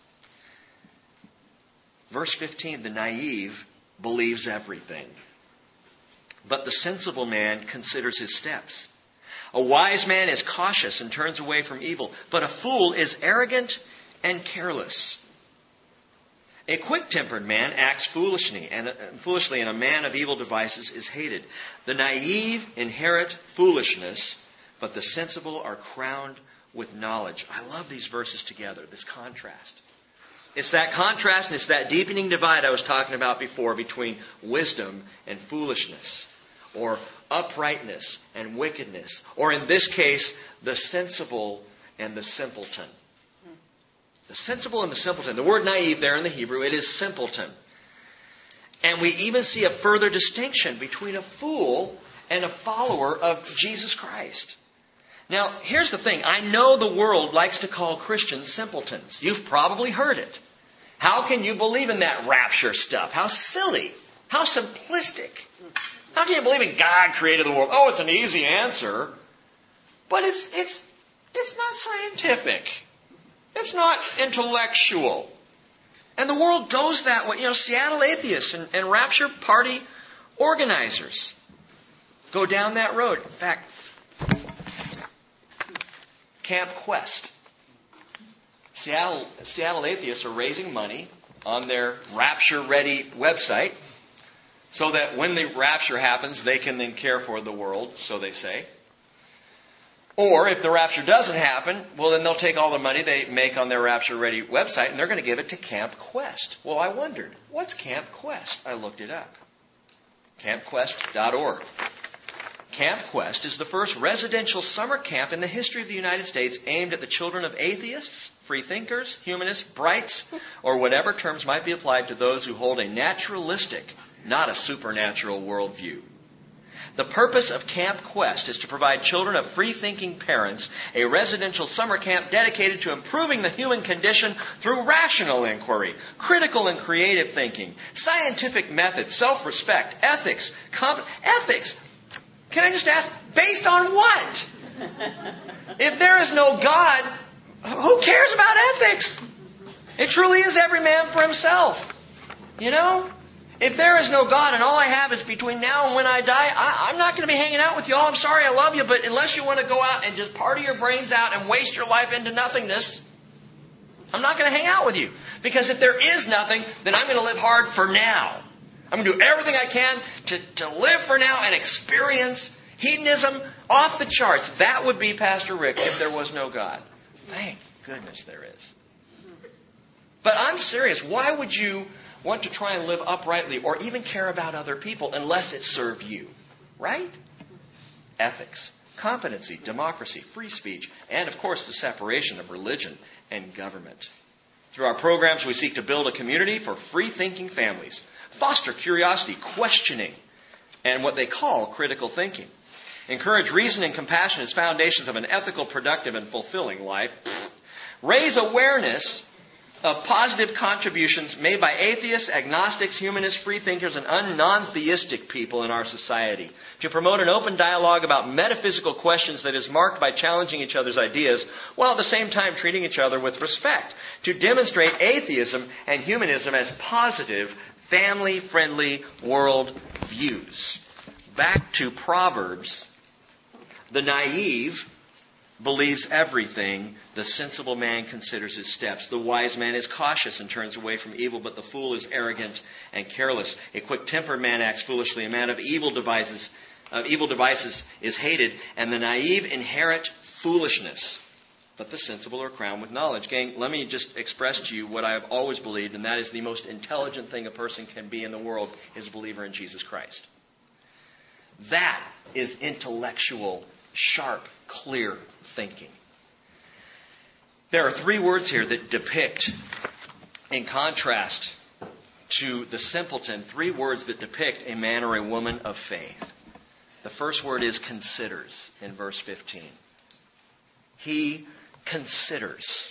Verse fifteen, the naive believes everything, but the sensible man considers his steps. A wise man is cautious and turns away from evil, but a fool is arrogant and careless. A quick-tempered man acts foolishly, and foolishly, and a man of evil devices is hated. The naive inherit foolishness, but the sensible are crowned with knowledge. I love these verses together, this contrast. It's that contrast and it's that deepening divide I was talking about before between wisdom and foolishness, or uprightness and wickedness, or in this case, the sensible and the simpleton. The sensible and the simpleton. The word naive there in the Hebrew, it is simpleton. And we even see a further distinction between a fool and a follower of Jesus Christ. Now, here's the thing. I know the world likes to call Christians simpletons. You've probably heard it. How can you believe in that rapture stuff? How silly. How simplistic. How can you believe in God created the world? Oh, it's an easy answer. But it's it's it's not scientific. It's not intellectual. And the world goes that way. You know, Seattle atheists and, and rapture party organizers go down that road. In fact, Camp Quest. Seattle, Seattle atheists are raising money on their rapture-ready website so that when the rapture happens, they can then care for the world, so they say. Or if the rapture doesn't happen, well, then they'll take all the money they make on their rapture-ready website and they're going to give it to Camp Quest. Well, I wondered, what's Camp Quest? I looked it up. camp quest dot org. Camp Quest is the first residential summer camp in the history of the United States aimed at the children of atheists, free thinkers, humanists, brights, or whatever terms might be applied to those who hold a naturalistic, not a supernatural worldview. The purpose of Camp Quest is to provide children of free-thinking parents a residential summer camp dedicated to improving the human condition through rational inquiry, critical and creative thinking, scientific methods, self-respect, ethics, comp- ethics. Can I just ask, based on what? If there is no God, who cares about ethics? It truly is every man for himself. You know? If there is no God and all I have is between now and when I die, I, I'm not going to be hanging out with you all. I'm sorry, I love you, but unless you want to go out and just party your brains out and waste your life into nothingness, I'm not going to hang out with you. Because if there is nothing, then I'm going to live hard for now. I'm going to do everything I can to, to live for now and experience hedonism off the charts. That would be Pastor Rick if there was no God. Thank goodness there is. But I'm serious. Why would you want to try and live uprightly or even care about other people unless it served you? Right? Ethics, competency, democracy, free speech, and of course the separation of religion and government. Through our programs, we seek to build a community for free-thinking families, foster curiosity, questioning, and what they call critical thinking. Encourage reason and compassion as foundations of an ethical, productive, and fulfilling life. Raise awareness of positive contributions made by atheists, agnostics, humanists, freethinkers, and non-theistic people in our society. To promote an open dialogue about metaphysical questions that is marked by challenging each other's ideas, while at the same time treating each other with respect. To demonstrate atheism and humanism as positive, family-friendly world views. Back to Proverbs. The naive believes everything. The sensible man considers his steps. The wise man is cautious and turns away from evil, but the fool is arrogant and careless. A quick-tempered man acts foolishly. A man of evil devices, of evil devices is hated, and the naive inherit foolishness. But the sensible are crowned with knowledge. Gang, let me just express to you what I have always believed, and that is the most intelligent thing a person can be in the world is a believer in Jesus Christ. That is intellectual, sharp, clear thinking. There are three words here that depict, in contrast to the simpleton, three words that depict a man or a woman of faith. The The first word is considers in verse fifteen. He considers.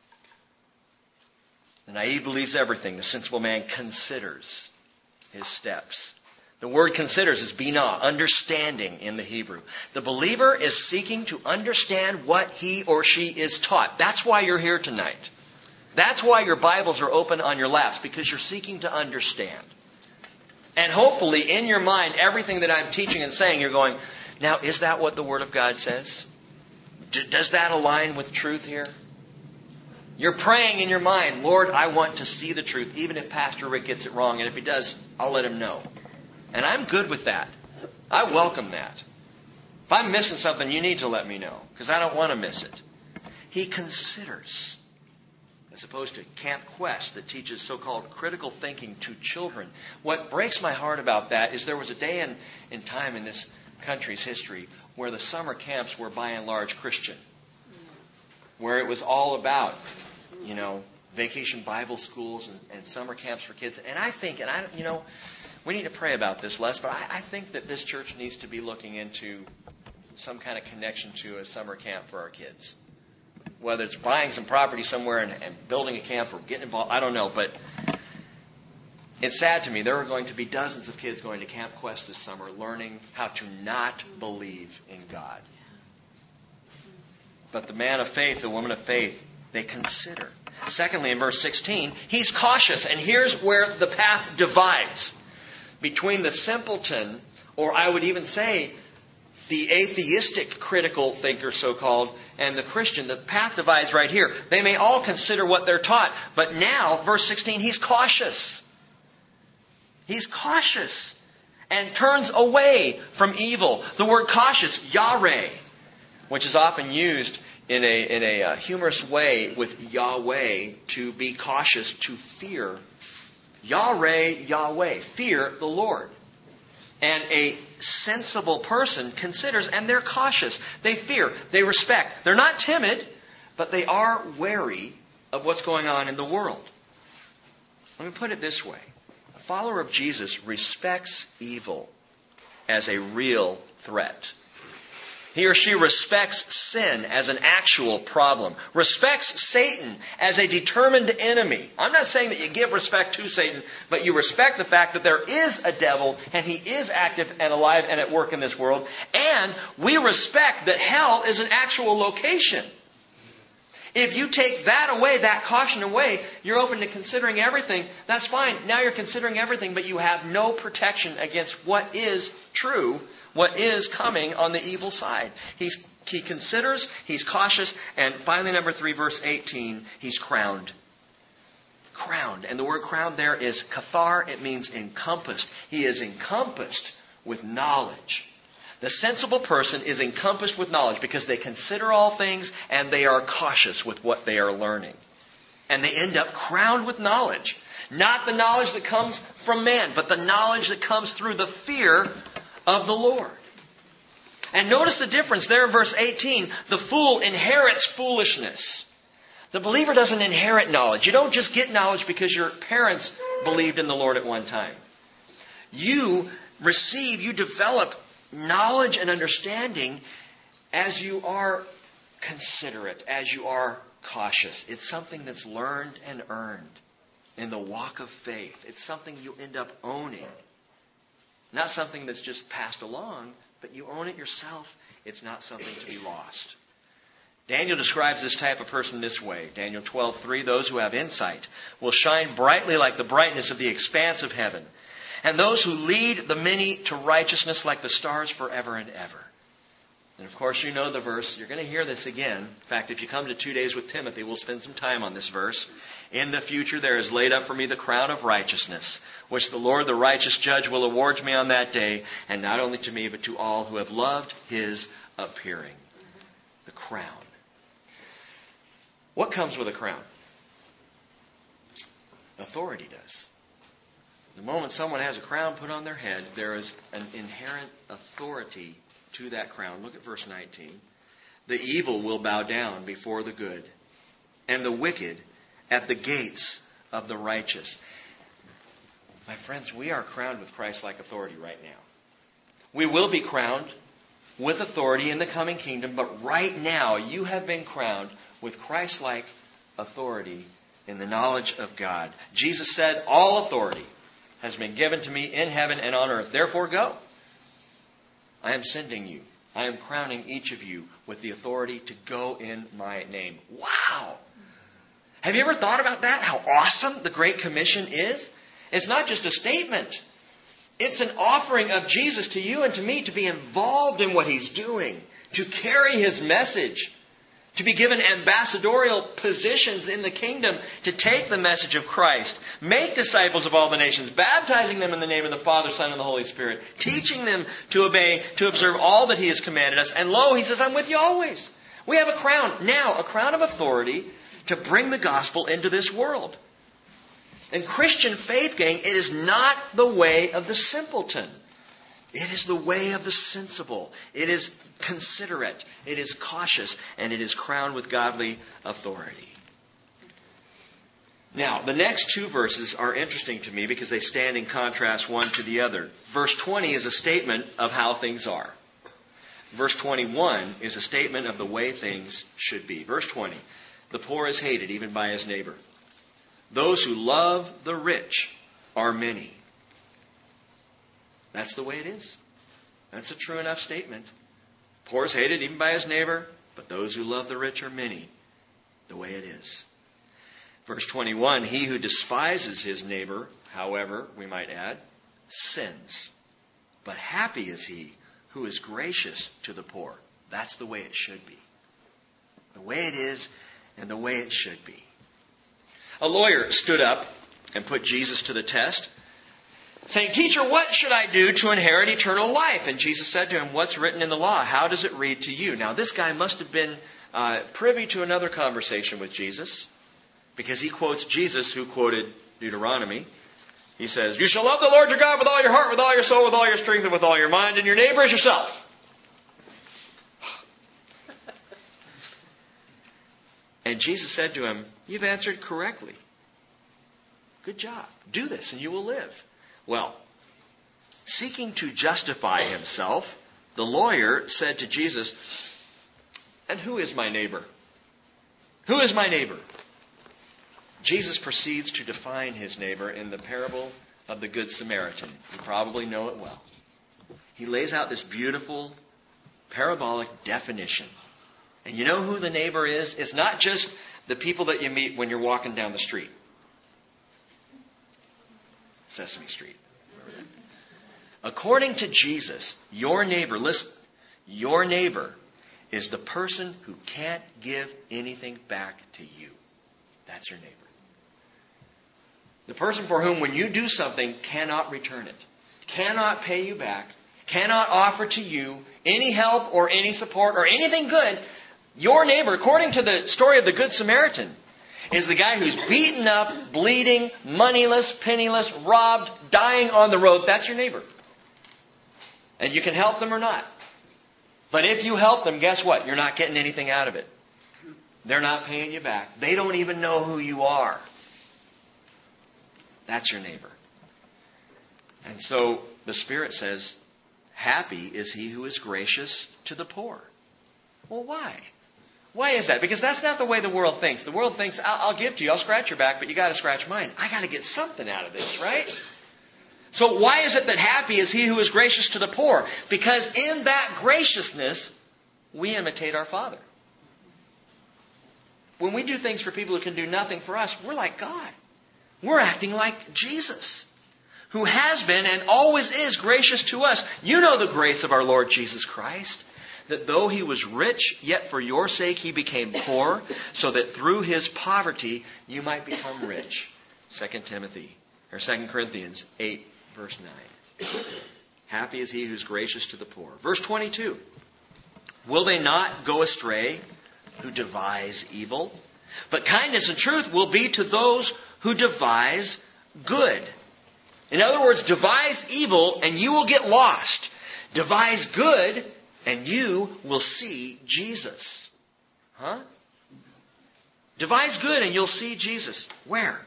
The naive believes everything. The sensible man considers his steps. The word considers is binah, understanding in the Hebrew. The believer is seeking to understand what he or she is taught. That's why you're here tonight. That's why your Bibles are open on your laps, because you're seeking to understand. And hopefully in your mind, everything that I'm teaching and saying, you're going, now is that what the Word of God says? D- does that align with truth here? You're praying in your mind, Lord, I want to see the truth, even if Pastor Rick gets it wrong. And if he does, I'll let him know. And I'm good with that. I welcome that. If I'm missing something, you need to let me know, because I don't want to miss it. He considers, as opposed to Camp Quest that teaches so-called critical thinking to children. What breaks my heart about that is there was a day in, in time in this country's history where the summer camps were by and large Christian, where it was all about, you know, vacation Bible schools and, and summer camps for kids. And I think, and I, you know, we need to pray about this less, but I, I think that this church needs to be looking into some kind of connection to a summer camp for our kids. Whether it's buying some property somewhere and, and building a camp or getting involved, I don't know. But it's sad to me. There are going to be dozens of kids going to Camp Quest this summer learning how to not believe in God. But the man of faith, the woman of faith, they consider. Secondly, in verse sixteen, he's cautious. And here's where the path divides between the simpleton, or I would even say the atheistic critical thinker, so-called, and the Christian. The path divides right here. They may all consider what they're taught, but now, verse sixteen, he's cautious. He's cautious and turns away from evil. The word cautious, yare, which is often used in a, in a uh, humorous way with Yahweh, to be cautious, to fear. Yare, Yahweh, fear the Lord. And a sensible person considers, and they're cautious. They fear. They respect. They're not timid, but they are wary of what's going on in the world. Let me put it this way. A follower of Jesus respects evil as a real threat. He or she respects sin as an actual problem. Respects Satan as a determined enemy. I'm not saying that you give respect to Satan, but you respect the fact that there is a devil and he is active and alive and at work in this world. And we respect that hell is an actual location. If you take that away, that caution away, you're open to considering everything. That's fine. Now you're considering everything, but you have no protection against what is true, what is coming on the evil side. He's, he considers, he's cautious, and finally, number three, verse eighteen, he's crowned. Crowned. And the word crowned there is kathar. It means encompassed. He is encompassed with knowledge. The sensible person is encompassed with knowledge because they consider all things and they are cautious with what they are learning. And they end up crowned with knowledge. Not the knowledge that comes from man, but the knowledge that comes through the fear of the Lord. And notice the difference there in verse eighteen. The fool inherits foolishness. The believer doesn't inherit knowledge. You don't just get knowledge because your parents believed in the Lord at one time. You receive, you develop knowledge and understanding as you are considerate, as you are cautious. It's something that's learned and earned in the walk of faith. It's something you end up owning. Not something that's just passed along, but you own it yourself. It's not something to be lost. Daniel describes this type of person this way. Daniel twelve three, those who have insight will shine brightly like the brightness of the expanse of heaven. And those who lead the many to righteousness like the stars forever and ever. And of course you know the verse. You're going to hear this again. In fact, if you come to two days with Timothy, we'll spend some time on this verse. In the future there is laid up for me the crown of righteousness, which the Lord, the righteous judge, will award to me on that day, and not only to me, but to all who have loved his appearing. The crown. What comes with a crown? Authority does. The moment someone has a crown put on their head, there is an inherent authority to that crown. Look at verse nineteen. The evil will bow down before the good, and the wicked at the gates of the righteous. My friends, we are crowned with Christ-like authority right now. We will be crowned with authority in the coming kingdom, but right now you have been crowned with Christ-like authority in the knowledge of God. Jesus said, all authority has been given to me in heaven and on earth. Therefore go. I am sending you. I am crowning each of you with the authority to go in my name. Wow! Have you ever thought about that? How awesome the Great Commission is? It's not just a statement. It's an offering of Jesus to you and to me to be involved in what He's doing, to carry His message, to be given ambassadorial positions in the kingdom, to take the message of Christ, make disciples of all the nations, baptizing them in the name of the Father, Son, and the Holy Spirit, teaching them to obey, to observe all that He has commanded us. And lo, He says, I'm with you always. We have a crown now, a crown of authority to bring the gospel into this world. And Christian faith, gang, it is not the way of the simpleton. It is the way of the sensible. It is considerate. It is cautious. And it is crowned with godly authority. Now, the next two verses are interesting to me because they stand in contrast one to the other. Verse twenty is a statement of how things are. Verse twenty-one is a statement of the way things should be. Verse twenty, the poor is hated even by his neighbor. Those who love the rich are many. That's the way it is. That's a true enough statement. Poor is hated even by his neighbor, but those who love the rich are many. The way it is. Verse twenty-one, he who despises his neighbor, however, we might add, sins. But happy is he who is gracious to the poor. That's the way it should be. The way it is and the way it should be. A lawyer stood up and put Jesus to the test, saying, Teacher, what should I do to inherit eternal life? And Jesus said to him, what's written in the law? How does it read to you? Now, this guy must have been uh, privy to another conversation with Jesus, because he quotes Jesus, who quoted Deuteronomy. He says, you shall love the Lord your God with all your heart, with all your soul, with all your strength, and with all your mind, and your neighbor as yourself. And Jesus said to him, you've answered correctly. Good job. Do this and you will live. Well, seeking to justify himself, the lawyer said to Jesus, and who is my neighbor? Who is my neighbor? Jesus proceeds to define his neighbor in the parable of the Good Samaritan. You probably know it well. He lays out this beautiful parabolic definition. And you know who the neighbor is? It's not just the people that you meet when you're walking down the street. Sesame Street. According to Jesus, your neighbor, listen, your neighbor is the person who can't give anything back to you. That's your neighbor. The person for whom when you do something cannot return it, cannot pay you back, cannot offer to you any help or any support or anything good. Your neighbor, according to the story of the Good Samaritan, is the guy who's beaten up, bleeding, moneyless, penniless, robbed, dying on the road. That's your neighbor. And you can help them or not. But if you help them, guess what? You're not getting anything out of it. They're not paying you back. They don't even know who you are. That's your neighbor. And so the Spirit says, happy is he who is gracious to the poor. Well, why? Why is that? Because that's not the way the world thinks. The world thinks, I'll, I'll give to you, I'll scratch your back, but you got to scratch mine. I got to get something out of this, right? So why is it that happy is he who is gracious to the poor? Because in that graciousness, we imitate our Father. When we do things for people who can do nothing for us, we're like God. We're acting like Jesus, who has been and always is gracious to us. You know the grace of our Lord Jesus Christ, that though he was rich, yet for your sake he became poor, so that through his poverty you might become rich. Second Timothy, or Second Corinthians eight, verse nine. Happy is he who's gracious to the poor. Verse twenty-two. Will they not go astray who devise evil? But kindness and truth will be to those who devise good. In other words, devise evil and you will get lost. Devise good and you will see Jesus. Huh? Devise good and you'll see Jesus. Where?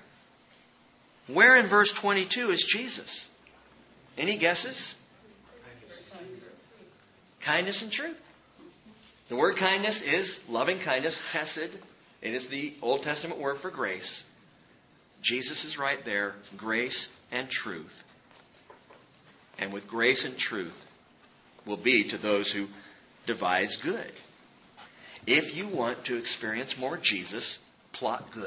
Where in verse twenty-two is Jesus? Any guesses? Kindness and truth. The word kindness is loving kindness, chesed. It is the Old Testament word for grace. Jesus is right there, grace and truth. And with grace and truth will be to those who devise good. If you want to experience more Jesus, plot good.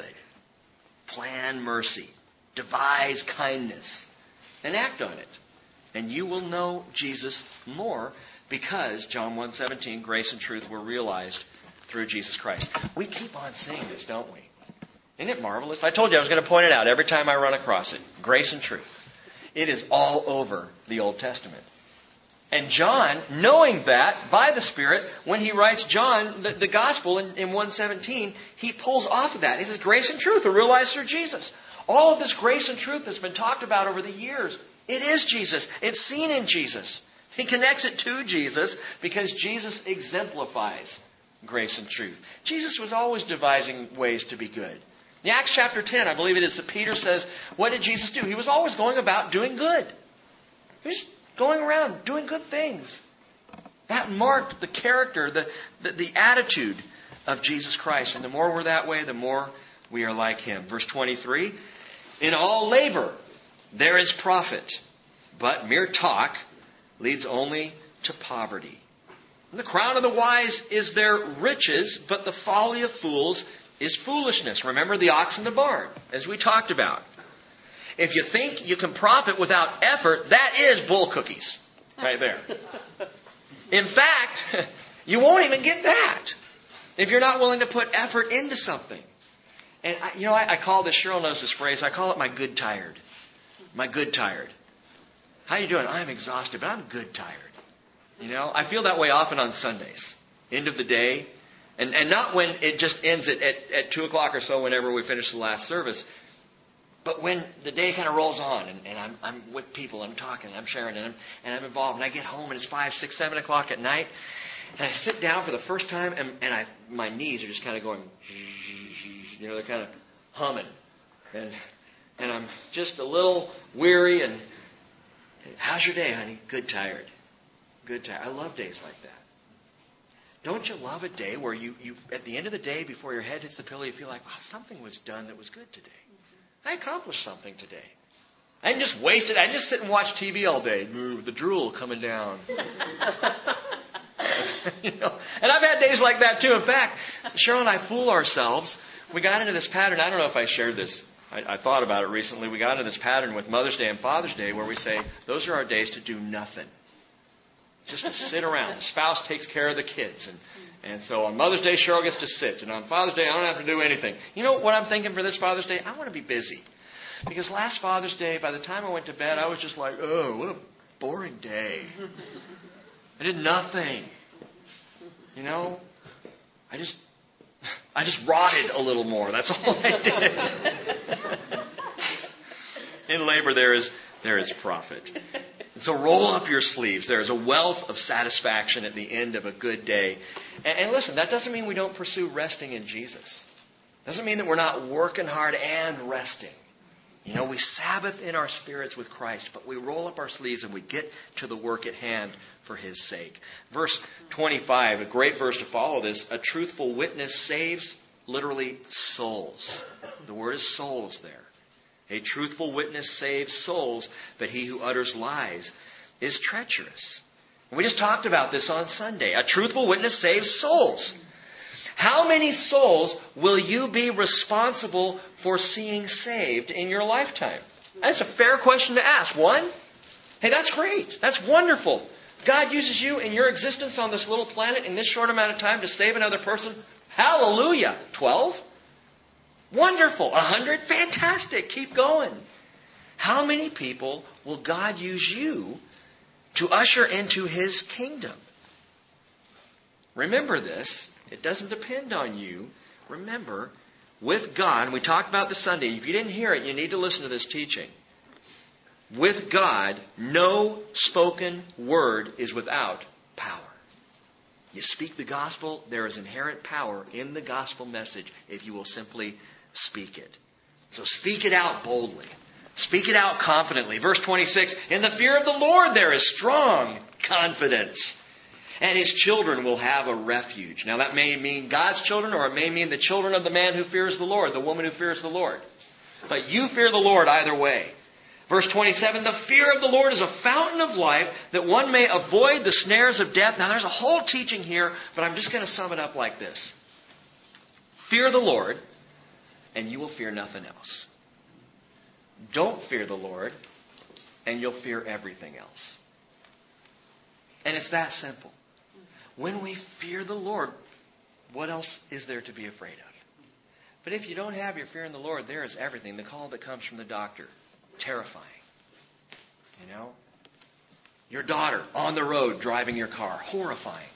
Plan mercy. Devise kindness. And act on it. And you will know Jesus more because, John one seventeen, grace and truth were realized through Jesus Christ. We keep on saying this, don't we? Isn't it marvelous? I told you I was going to point it out every time I run across it. Grace and truth. It is all over the Old Testament. And John, knowing that by the Spirit, when he writes John, the, the Gospel in, in one seventeen, he pulls off of that. He says, grace and truth are realized through Jesus. All of this grace and truth that's been talked about over the years, it is Jesus. It's seen in Jesus. He connects it to Jesus because Jesus exemplifies grace and truth. Jesus was always devising ways to be good. In Acts chapter ten, I believe it is that Peter says, what did Jesus do? He was always going about doing good. He was going around doing good things. That marked the character, the, the, the attitude of Jesus Christ. And the more we're that way, the more we are like Him. Verse twenty-three, in all labor there is profit, but mere talk leads only to poverty. And the crown of the wise is their riches, but the folly of fools is foolishness. Remember the ox in the barn, as we talked about. If you think you can profit without effort, that is bull cookies. Right there. In fact, you won't even get that if you're not willing to put effort into something. And, I, you know, I, I call this, Cheryl knows this phrase, I call it my good tired. My good tired. How you doing? I'm exhausted, but I'm good tired. You know, I feel that way often on Sundays. End of the day. And and not when it just ends at, at, at two o'clock or so whenever we finish the last service. But when the day kind of rolls on and, and I'm I'm with people, I'm talking, I'm sharing, and I'm, and I'm involved, and I get home and it's five, six, seven o'clock at night, and I sit down for the first time, and, and I my knees are just kind of going, you know, they're kind of humming. And and I'm just a little weary, and how's your day, honey? Good tired. Good tired. I love days like that. Don't you love a day where you, you, at the end of the day, before your head hits the pillow, you feel like, wow, something was done that was good today. I accomplished something today. I didn't just waste it. I didn't just sit and watch T V all day. The drool coming down. You know, and I've had days like that too. In fact, Cheryl and I fool ourselves. We got into this pattern. I don't know if I shared this. I, I thought about it recently. We got into this pattern with Mother's Day and Father's Day where we say, those are our days to do nothing. Just to sit around. The spouse takes care of the kids. And, and so on Mother's Day, Cheryl gets to sit. And on Father's Day, I don't have to do anything. You know what I'm thinking for this Father's Day? I want to be busy. Because last Father's Day, by the time I went to bed, I was just like, oh, what a boring day. I did nothing. You know? I just, I just rotted a little more. That's all I did. In labor, there is, there is profit. And so roll up your sleeves. There is a wealth of satisfaction at the end of a good day. And, and listen, that doesn't mean we don't pursue resting in Jesus. Doesn't mean that we're not working hard and resting. You know, we Sabbath in our spirits with Christ, but we roll up our sleeves and we get to the work at hand for His sake. Verse twenty-five, a great verse to follow this. A truthful witness saves, literally, souls. The word is souls there. A truthful witness saves souls, but he who utters lies is treacherous. And we just talked about this on Sunday. A truthful witness saves souls. How many souls will you be responsible for seeing saved in your lifetime? That's a fair question to ask. One? Hey, that's great. That's wonderful. God uses you in your existence on this little planet in this short amount of time to save another person. Hallelujah. Twelve? Wonderful. A hundred? Fantastic. Keep going. How many people will God use you to usher into His kingdom? Remember this. It doesn't depend on you. Remember, with God, and we talked about this Sunday. If you didn't hear it, you need to listen to this teaching. With God, no spoken word is without power. You speak the gospel, there is inherent power in the gospel message if you will simply speak it. So speak it out boldly. Speak it out confidently. Verse twenty-six, in the fear of the Lord there is strong confidence. And his children will have a refuge. Now that may mean God's children, or it may mean the children of the man who fears the Lord, the woman who fears the Lord. But you fear the Lord either way. Verse twenty-seven, the fear of the Lord is a fountain of life, that one may avoid the snares of death. Now there's a whole teaching here, but I'm just going to sum it up like this. Fear the Lord, and you will fear nothing else. Don't fear the Lord, and you'll fear everything else. And it's that simple. When we fear the Lord, what else is there to be afraid of? But if you don't have your fear in the Lord, there is everything. The call that comes from the doctor. Terrifying. You know? Your daughter on the road driving your car. Horrifying.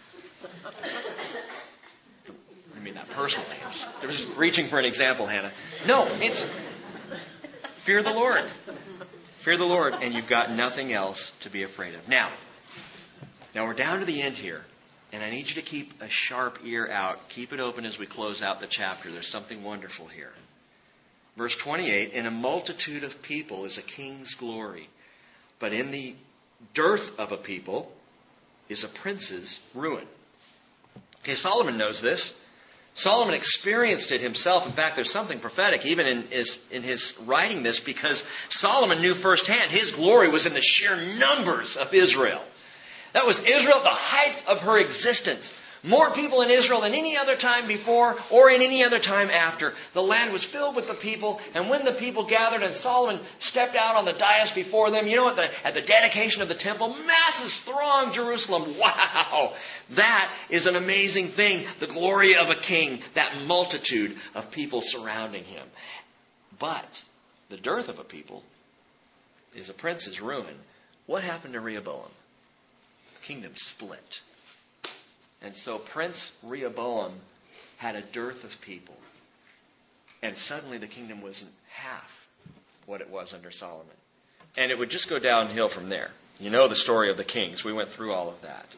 I mean that personally. I was just reaching for an example, Hannah. No, it's fear the Lord. Fear the Lord, and you've got nothing else to be afraid of. Now, now we're down to the end here, and I need you to keep a sharp ear out. Keep it open as we close out the chapter. There's something wonderful here. Verse twenty-eight, in a multitude of people is a king's glory, but in the dearth of a people is a prince's ruin. Okay, Solomon knows this. Solomon experienced it himself. In fact, there's something prophetic even in his, in his writing this, because Solomon knew firsthand his glory was in the sheer numbers of Israel. That was Israel at the height of her existence. More people in Israel than any other time before or in any other time after. The land was filled with the people, and when the people gathered and Solomon stepped out on the dais before them, you know, at the, at the dedication of the temple, masses thronged Jerusalem. Wow! That is an amazing thing. The glory of a king, that multitude of people surrounding him. But the dearth of a people is a prince's ruin. What happened to Rehoboam? The kingdom split. And so Prince Rehoboam had a dearth of people. And suddenly the kingdom wasn't half what it was under Solomon. And it would just go downhill from there. You know the story of the kings. We went through all of that.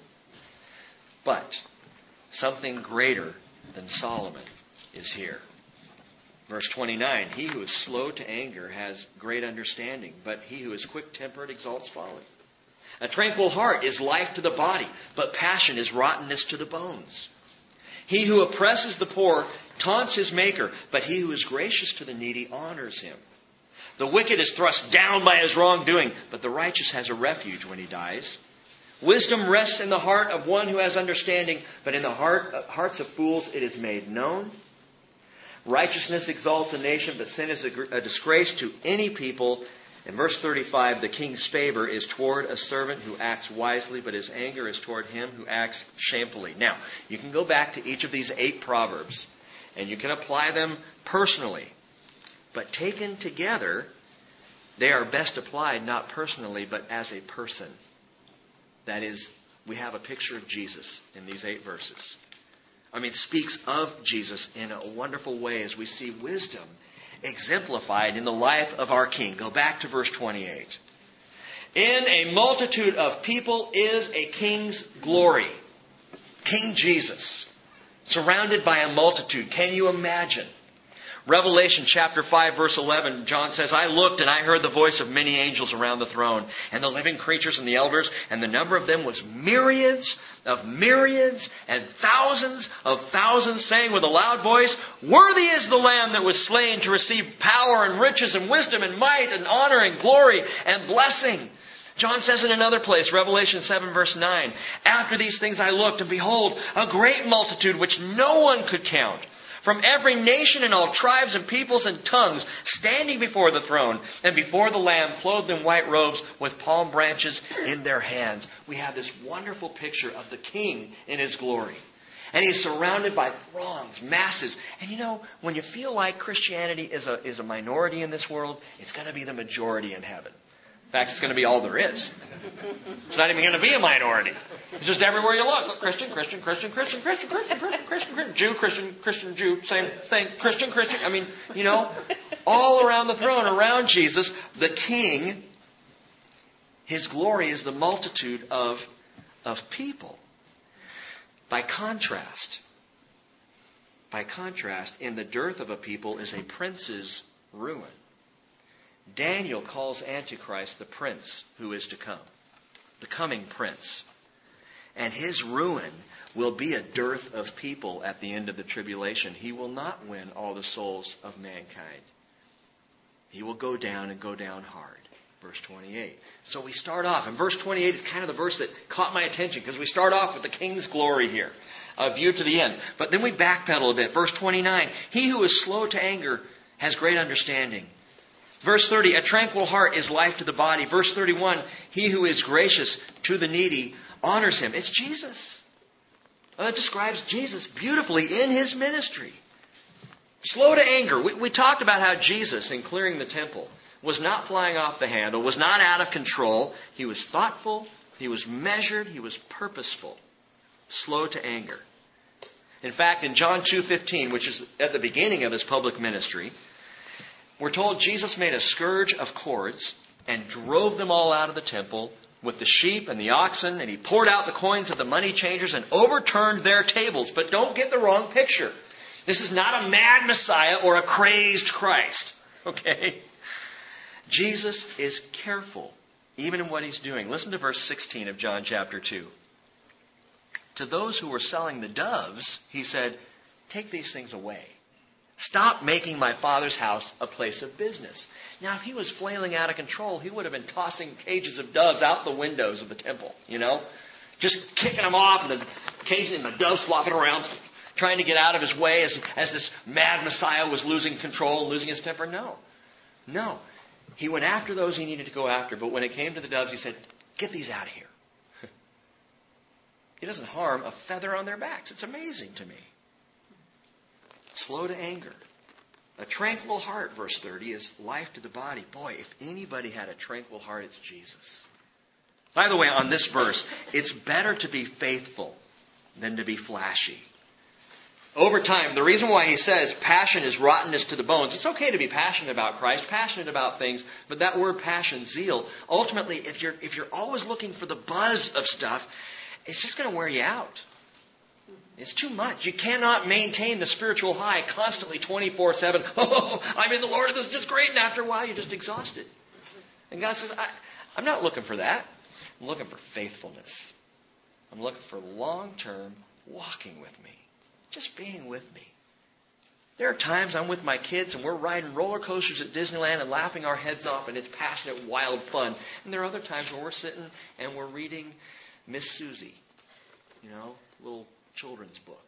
But something greater than Solomon is here. Verse twenty-nine, he who is slow to anger has great understanding, but he who is quick-tempered exalts folly. A tranquil heart is life to the body, but passion is rottenness to the bones. He who oppresses the poor taunts his maker, but he who is gracious to the needy honors him. The wicked is thrust down by his wrongdoing, but the righteous has a refuge when he dies. Wisdom rests in the heart of one who has understanding, but in the heart, hearts of fools it is made known. Righteousness exalts a nation, but sin is a, a disgrace to any people. In verse thirty-five, the king's favor is toward a servant who acts wisely, but his anger is toward him who acts shamefully. Now, you can go back to each of these eight proverbs, and you can apply them personally. But taken together, they are best applied not personally, but as a person. That is, we have a picture of Jesus in these eight verses. I mean, speaks of Jesus in a wonderful way as we see wisdom exemplified in the life of our King. Go back to verse twenty-eight. In a multitude of people is a king's glory. King Jesus, surrounded by a multitude. Can you imagine? Revelation chapter five, verse eleven, John says, I looked and I heard the voice of many angels around the throne, and the living creatures and the elders, and the number of them was myriads of myriads and thousands of thousands, saying with a loud voice, worthy is the Lamb that was slain to receive power and riches and wisdom and might and honor and glory and blessing. John says in another place, Revelation seven, verse nine, after these things I looked, and behold, a great multitude which no one could count, from every nation and all tribes and peoples and tongues, standing before the throne and before the Lamb, clothed in white robes with palm branches in their hands. We have this wonderful picture of the King in His glory. And He's surrounded by throngs, masses. And you know, when you feel like Christianity is a, is a minority in this world, it's going to be the majority in heaven. In fact, it's going to be all there is. It's not even going to be a minority. It's just everywhere you look. Look, Christian, Christian, Christian, Christian, Christian, Christian, Christian, Christian, Christian, Jew, Christian, Christian, Jew, same thing. Christian, Christian. I mean, you know, all around the throne, around Jesus, the King, His glory is the multitude of, of people. By contrast, by contrast, in the dearth of a people is a prince's ruin. Daniel calls Antichrist the prince who is to come, the coming prince. And his ruin will be a dearth of people at the end of the tribulation. He will not win all the souls of mankind. He will go down and go down hard. Verse twenty-eight. So we start off, and verse twenty-eight is kind of the verse that caught my attention, because we start off with the king's glory here, a view to the end. But then we backpedal a bit. Verse twenty-nine. He who is slow to anger has great understanding. Verse thirty. A tranquil heart is life to the body. Verse thirty-one. He who is gracious to the needy honors him. It's Jesus. It describes Jesus beautifully in his ministry. Slow to anger. We, we talked about how Jesus, in clearing the temple, was not flying off the handle, was not out of control. He was thoughtful, he was measured, he was purposeful. Slow to anger. In fact, in John two fifteen, which is at the beginning of his public ministry, we're told Jesus made a scourge of cords and drove them all out of the temple with the sheep and the oxen, and he poured out the coins of the money changers and overturned their tables. But don't get the wrong picture. This is not a mad Messiah or a crazed Christ. Okay? Jesus is careful, even in what he's doing. Listen to verse sixteen of John chapter two. To those who were selling the doves, he said, take these things away. Stop making my Father's house a place of business. Now, if he was flailing out of control, he would have been tossing cages of doves out the windows of the temple, you know? Just kicking them off, and the cages and the doves flopping around, trying to get out of his way as, as this mad Messiah was losing control, losing his temper. No. No. He went after those he needed to go after, but when it came to the doves, he said, get these out of here. He doesn't harm a feather on their backs. It's amazing to me. Slow to anger. A tranquil heart, verse thirty, is life to the body. Boy, if anybody had a tranquil heart, it's Jesus. By the way, on this verse, it's better to be faithful than to be flashy. Over time, the reason why he says passion is rottenness to the bones, it's okay to be passionate about Christ, passionate about things, but that word passion, zeal, ultimately, if you're, if you're always looking for the buzz of stuff, it's just going to wear you out. It's too much. You cannot maintain the spiritual high constantly twenty-four seven. Oh, I'm in the Lord, this is just great. And after a while, you're just exhausted. And God says, I, I'm not looking for that. I'm looking for faithfulness. I'm looking for long-term walking with me. Just being with me. There are times I'm with my kids and we're riding roller coasters at Disneyland and laughing our heads off, and it's passionate, wild fun. And there are other times when we're sitting and we're reading Miss Susie, you know, little children's book.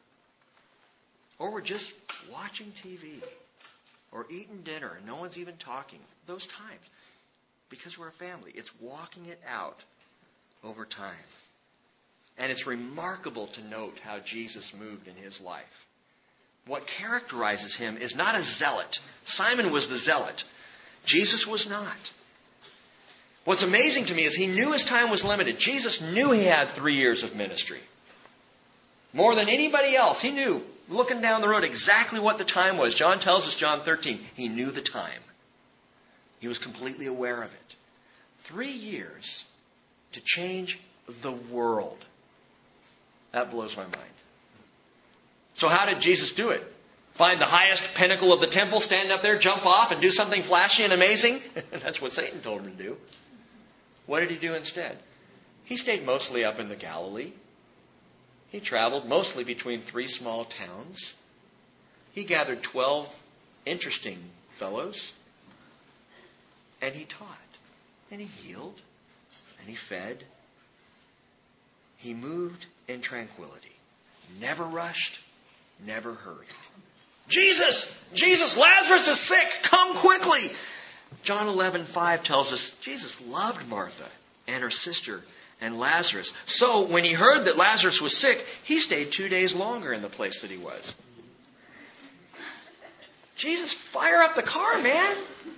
Or we're just watching T V or eating dinner and no one's even talking. Those times. Because we're a family. It's walking it out over time. And it's remarkable to note how Jesus moved in his life. What characterizes him is not a zealot. Simon was the zealot. Jesus was not. What's amazing to me is he knew his time was limited. Jesus knew he had three years of ministry. More than anybody else, he knew, looking down the road, exactly what the time was. John tells us, John thirteen, he knew the time. He was completely aware of it. Three years to change the world. That blows my mind. So how did Jesus do it? Find the highest pinnacle of the temple, stand up there, jump off, and do something flashy and amazing? That's what Satan told him to do. What did he do instead? He stayed mostly up in the Galilee. He traveled mostly between three small towns. He gathered twelve interesting fellows. And he taught. And he healed. And he fed. He moved in tranquility. Never rushed. Never hurried. Jesus! Jesus! Lazarus is sick! Come quickly! John eleven five tells us Jesus loved Martha and her sister and Lazarus. So when he heard that Lazarus was sick, he stayed two days longer in the place that he was. Jesus, fire up the car, man.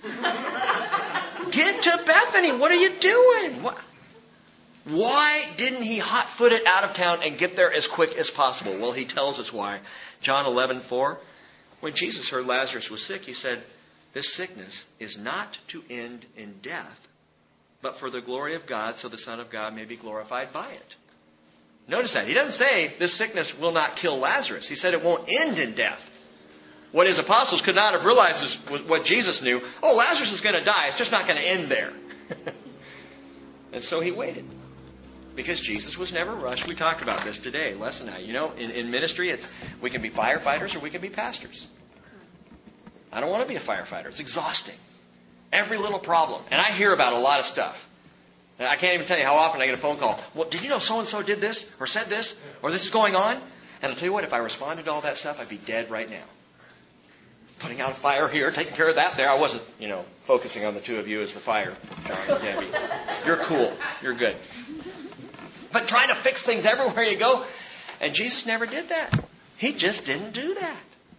Get to Bethany. What are you doing? What? Why didn't he hot-foot it out of town and get there as quick as possible? Well, he tells us why. John eleven four. When Jesus heard Lazarus was sick, he said, this sickness is not to end in death, but for the glory of God, so the Son of God may be glorified by it. Notice that. He doesn't say this sickness will not kill Lazarus. He said it won't end in death. What his apostles could not have realized is what Jesus knew. Oh, Lazarus is going to die. It's just not going to end there. And so he waited. Because Jesus was never rushed. We talked about this today, Les and I. You know, in, in ministry, it's we can be firefighters or we can be pastors. I don't want to be a firefighter. It's exhausting. Every little problem. And I hear about a lot of stuff. And I can't even tell you how often I get a phone call. Well, did you know so-and-so did this or said this or this is going on? And I'll tell you what, if I responded to all that stuff, I'd be dead right now. Putting out a fire here, taking care of that there. I wasn't, you know, focusing on the two of you as the fire, John and Debbie. You're cool. You're good. But trying to fix things everywhere you go. And Jesus never did that. He just didn't do that.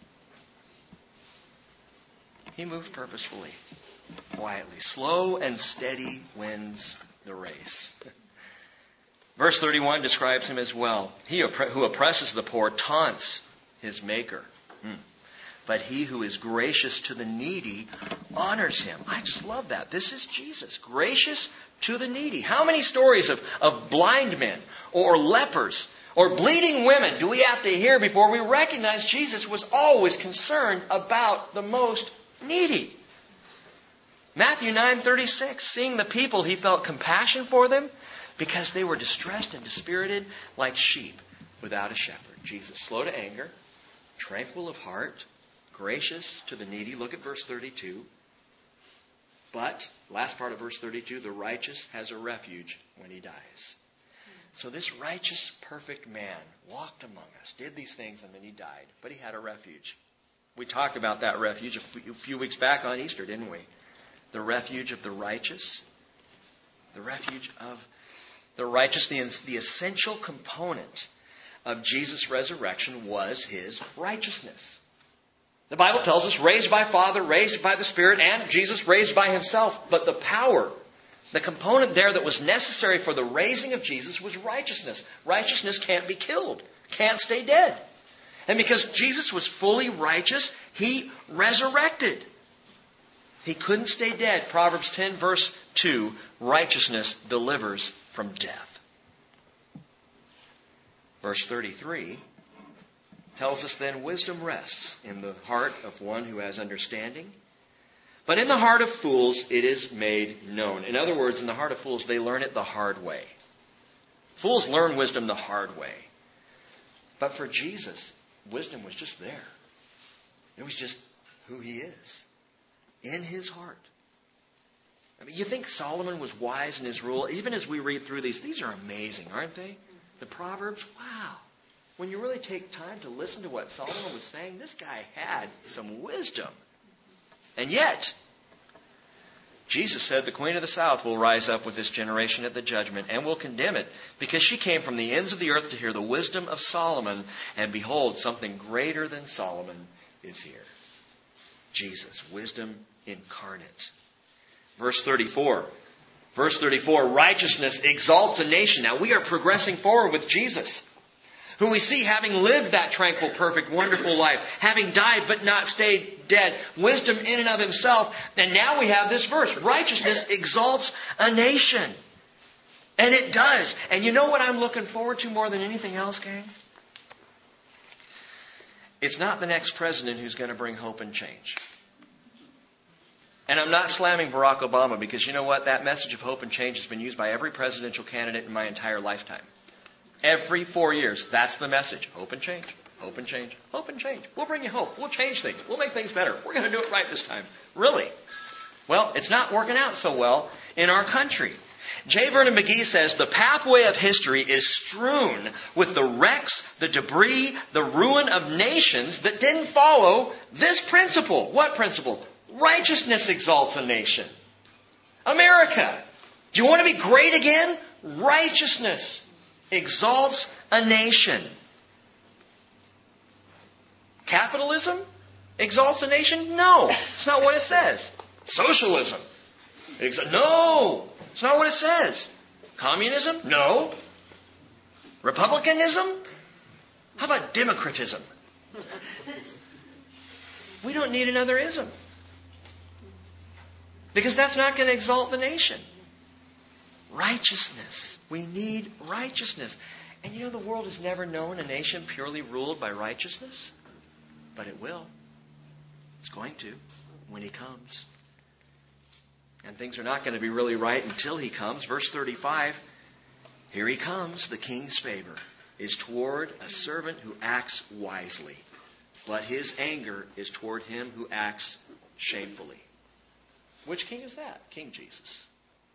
He moved purposefully, quietly. Slow and steady wins the race. Verse thirty-one describes him as well. He who oppresses the poor taunts his maker. Hmm. But he who is gracious to the needy honors him. I just love that. This is Jesus. Gracious to the needy. How many stories of, of blind men or lepers or bleeding women do we have to hear before we recognize Jesus was always concerned about the most needy? Matthew nine thirty-six, seeing the people, he felt compassion for them because they were distressed and dispirited like sheep without a shepherd. Jesus, slow to anger, tranquil of heart, gracious to the needy. Look at verse thirty-two. But, last part of verse thirty-two, the righteous has a refuge when he dies. So this righteous, perfect man walked among us, did these things, and then he died. But he had a refuge. We talked about that refuge a few weeks back on Easter, didn't we? The refuge of the righteous. The refuge of the righteous. The, the essential component of Jesus' resurrection was his righteousness. The Bible tells us raised by Father, raised by the Spirit, and Jesus raised by himself. But the power, the component there that was necessary for the raising of Jesus was righteousness. Righteousness can't be killed, can't stay dead. And because Jesus was fully righteous, he resurrected. He couldn't stay dead. Proverbs ten verse two, righteousness delivers from death. Verse thirty-three tells us then wisdom rests in the heart of one who has understanding. But in the heart of fools it is made known. In other words, in the heart of fools they learn it the hard way. Fools learn wisdom the hard way. But for Jesus, wisdom was just there. It was just who he is. In his heart. I mean, you think Solomon was wise in his rule? Even as we read through these, these are amazing, aren't they? The Proverbs, wow. When you really take time to listen to what Solomon was saying, this guy had some wisdom. And yet, Jesus said the Queen of the South will rise up with this generation at the judgment and will condemn it because she came from the ends of the earth to hear the wisdom of Solomon. And behold, something greater than Solomon is here. Jesus, wisdom incarnate. Verse thirty-four. Verse thirty-four, righteousness exalts a nation. Now we are progressing forward with Jesus, who we see having lived that tranquil, perfect, wonderful life, having died but not stayed dead, wisdom in and of himself. And now we have this verse, righteousness exalts a nation. And it does. And you know what I'm looking forward to more than anything else, gang? It's not the next president who's going to bring hope and change. And I'm not slamming Barack Obama because you know what? That message of hope and change has been used by every presidential candidate in my entire lifetime. Every four years, that's the message. Hope and change. Hope and change. Hope and change. We'll bring you hope. We'll change things. We'll make things better. We're going to do it right this time. Really? Well, it's not working out so well in our country. J. Vernon McGee says, the pathway of history is strewn with the wrecks, the debris, the ruin of nations that didn't follow this principle. What principle? Righteousness exalts a nation. America. Do you want to be great again? Righteousness exalts a nation. Capitalism exalts a nation? No. It's not what it says. Socialism. Exa- no. It's not what it says. Communism? No. Republicanism? How about democratism? We don't need another ism. Because that's not going to exalt the nation. Righteousness. We need righteousness. And you know the world has never known a nation purely ruled by righteousness. But it will. It's going to when He comes. And things are not going to be really right until He comes. Verse thirty-five. Here he comes. The king's favor is toward a servant who acts wisely, but his anger is toward him who acts shamefully. Which king is that? King Jesus.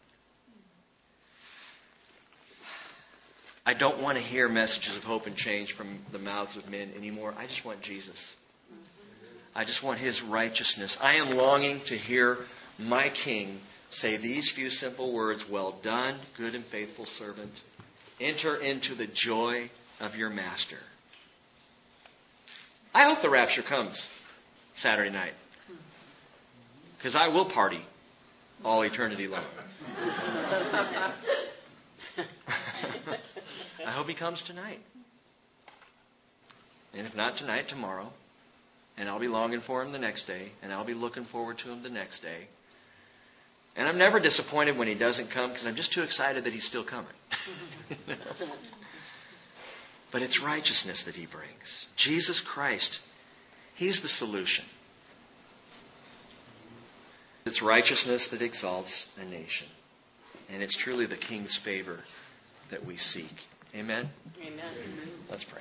I don't want to hear messages of hope and change from the mouths of men anymore. I just want Jesus. I just want his righteousness. I am longing to hear my king say these few simple words, "Well done, good and faithful servant. Enter into the joy of your master." I hope the rapture comes Saturday night, because I will party all eternity long. I hope he comes tonight. And if not tonight, tomorrow. And I'll be longing for him the next day. And I'll be looking forward to him the next day. And I'm never disappointed when he doesn't come, because I'm just too excited that he's still coming. But it's righteousness that he brings. Jesus Christ, he's the solution. It's righteousness that exalts a nation. And it's truly the king's favor that we seek. Amen? Amen. Let's pray.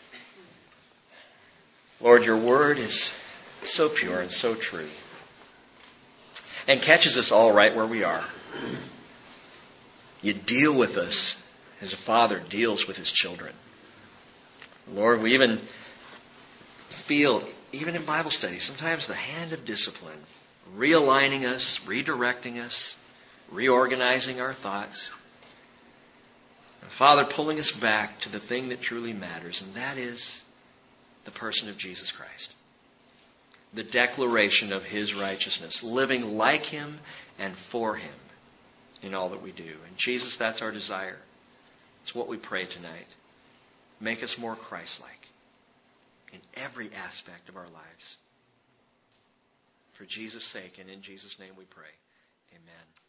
Lord, your word is so pure and so true, and catches us all right where we are. You deal with us as a father deals with his children. Lord, we even feel, even in Bible study, sometimes the hand of discipline, realigning us, redirecting us, reorganizing our thoughts. And Father, pulling us back to the thing that truly matters, and that is the person of Jesus Christ. The declaration of his righteousness, living like him and for him in all that we do. And Jesus, that's our desire. It's what we pray tonight. Make us more Christ-like in every aspect of our lives. For Jesus' sake and in Jesus' name we pray. Amen.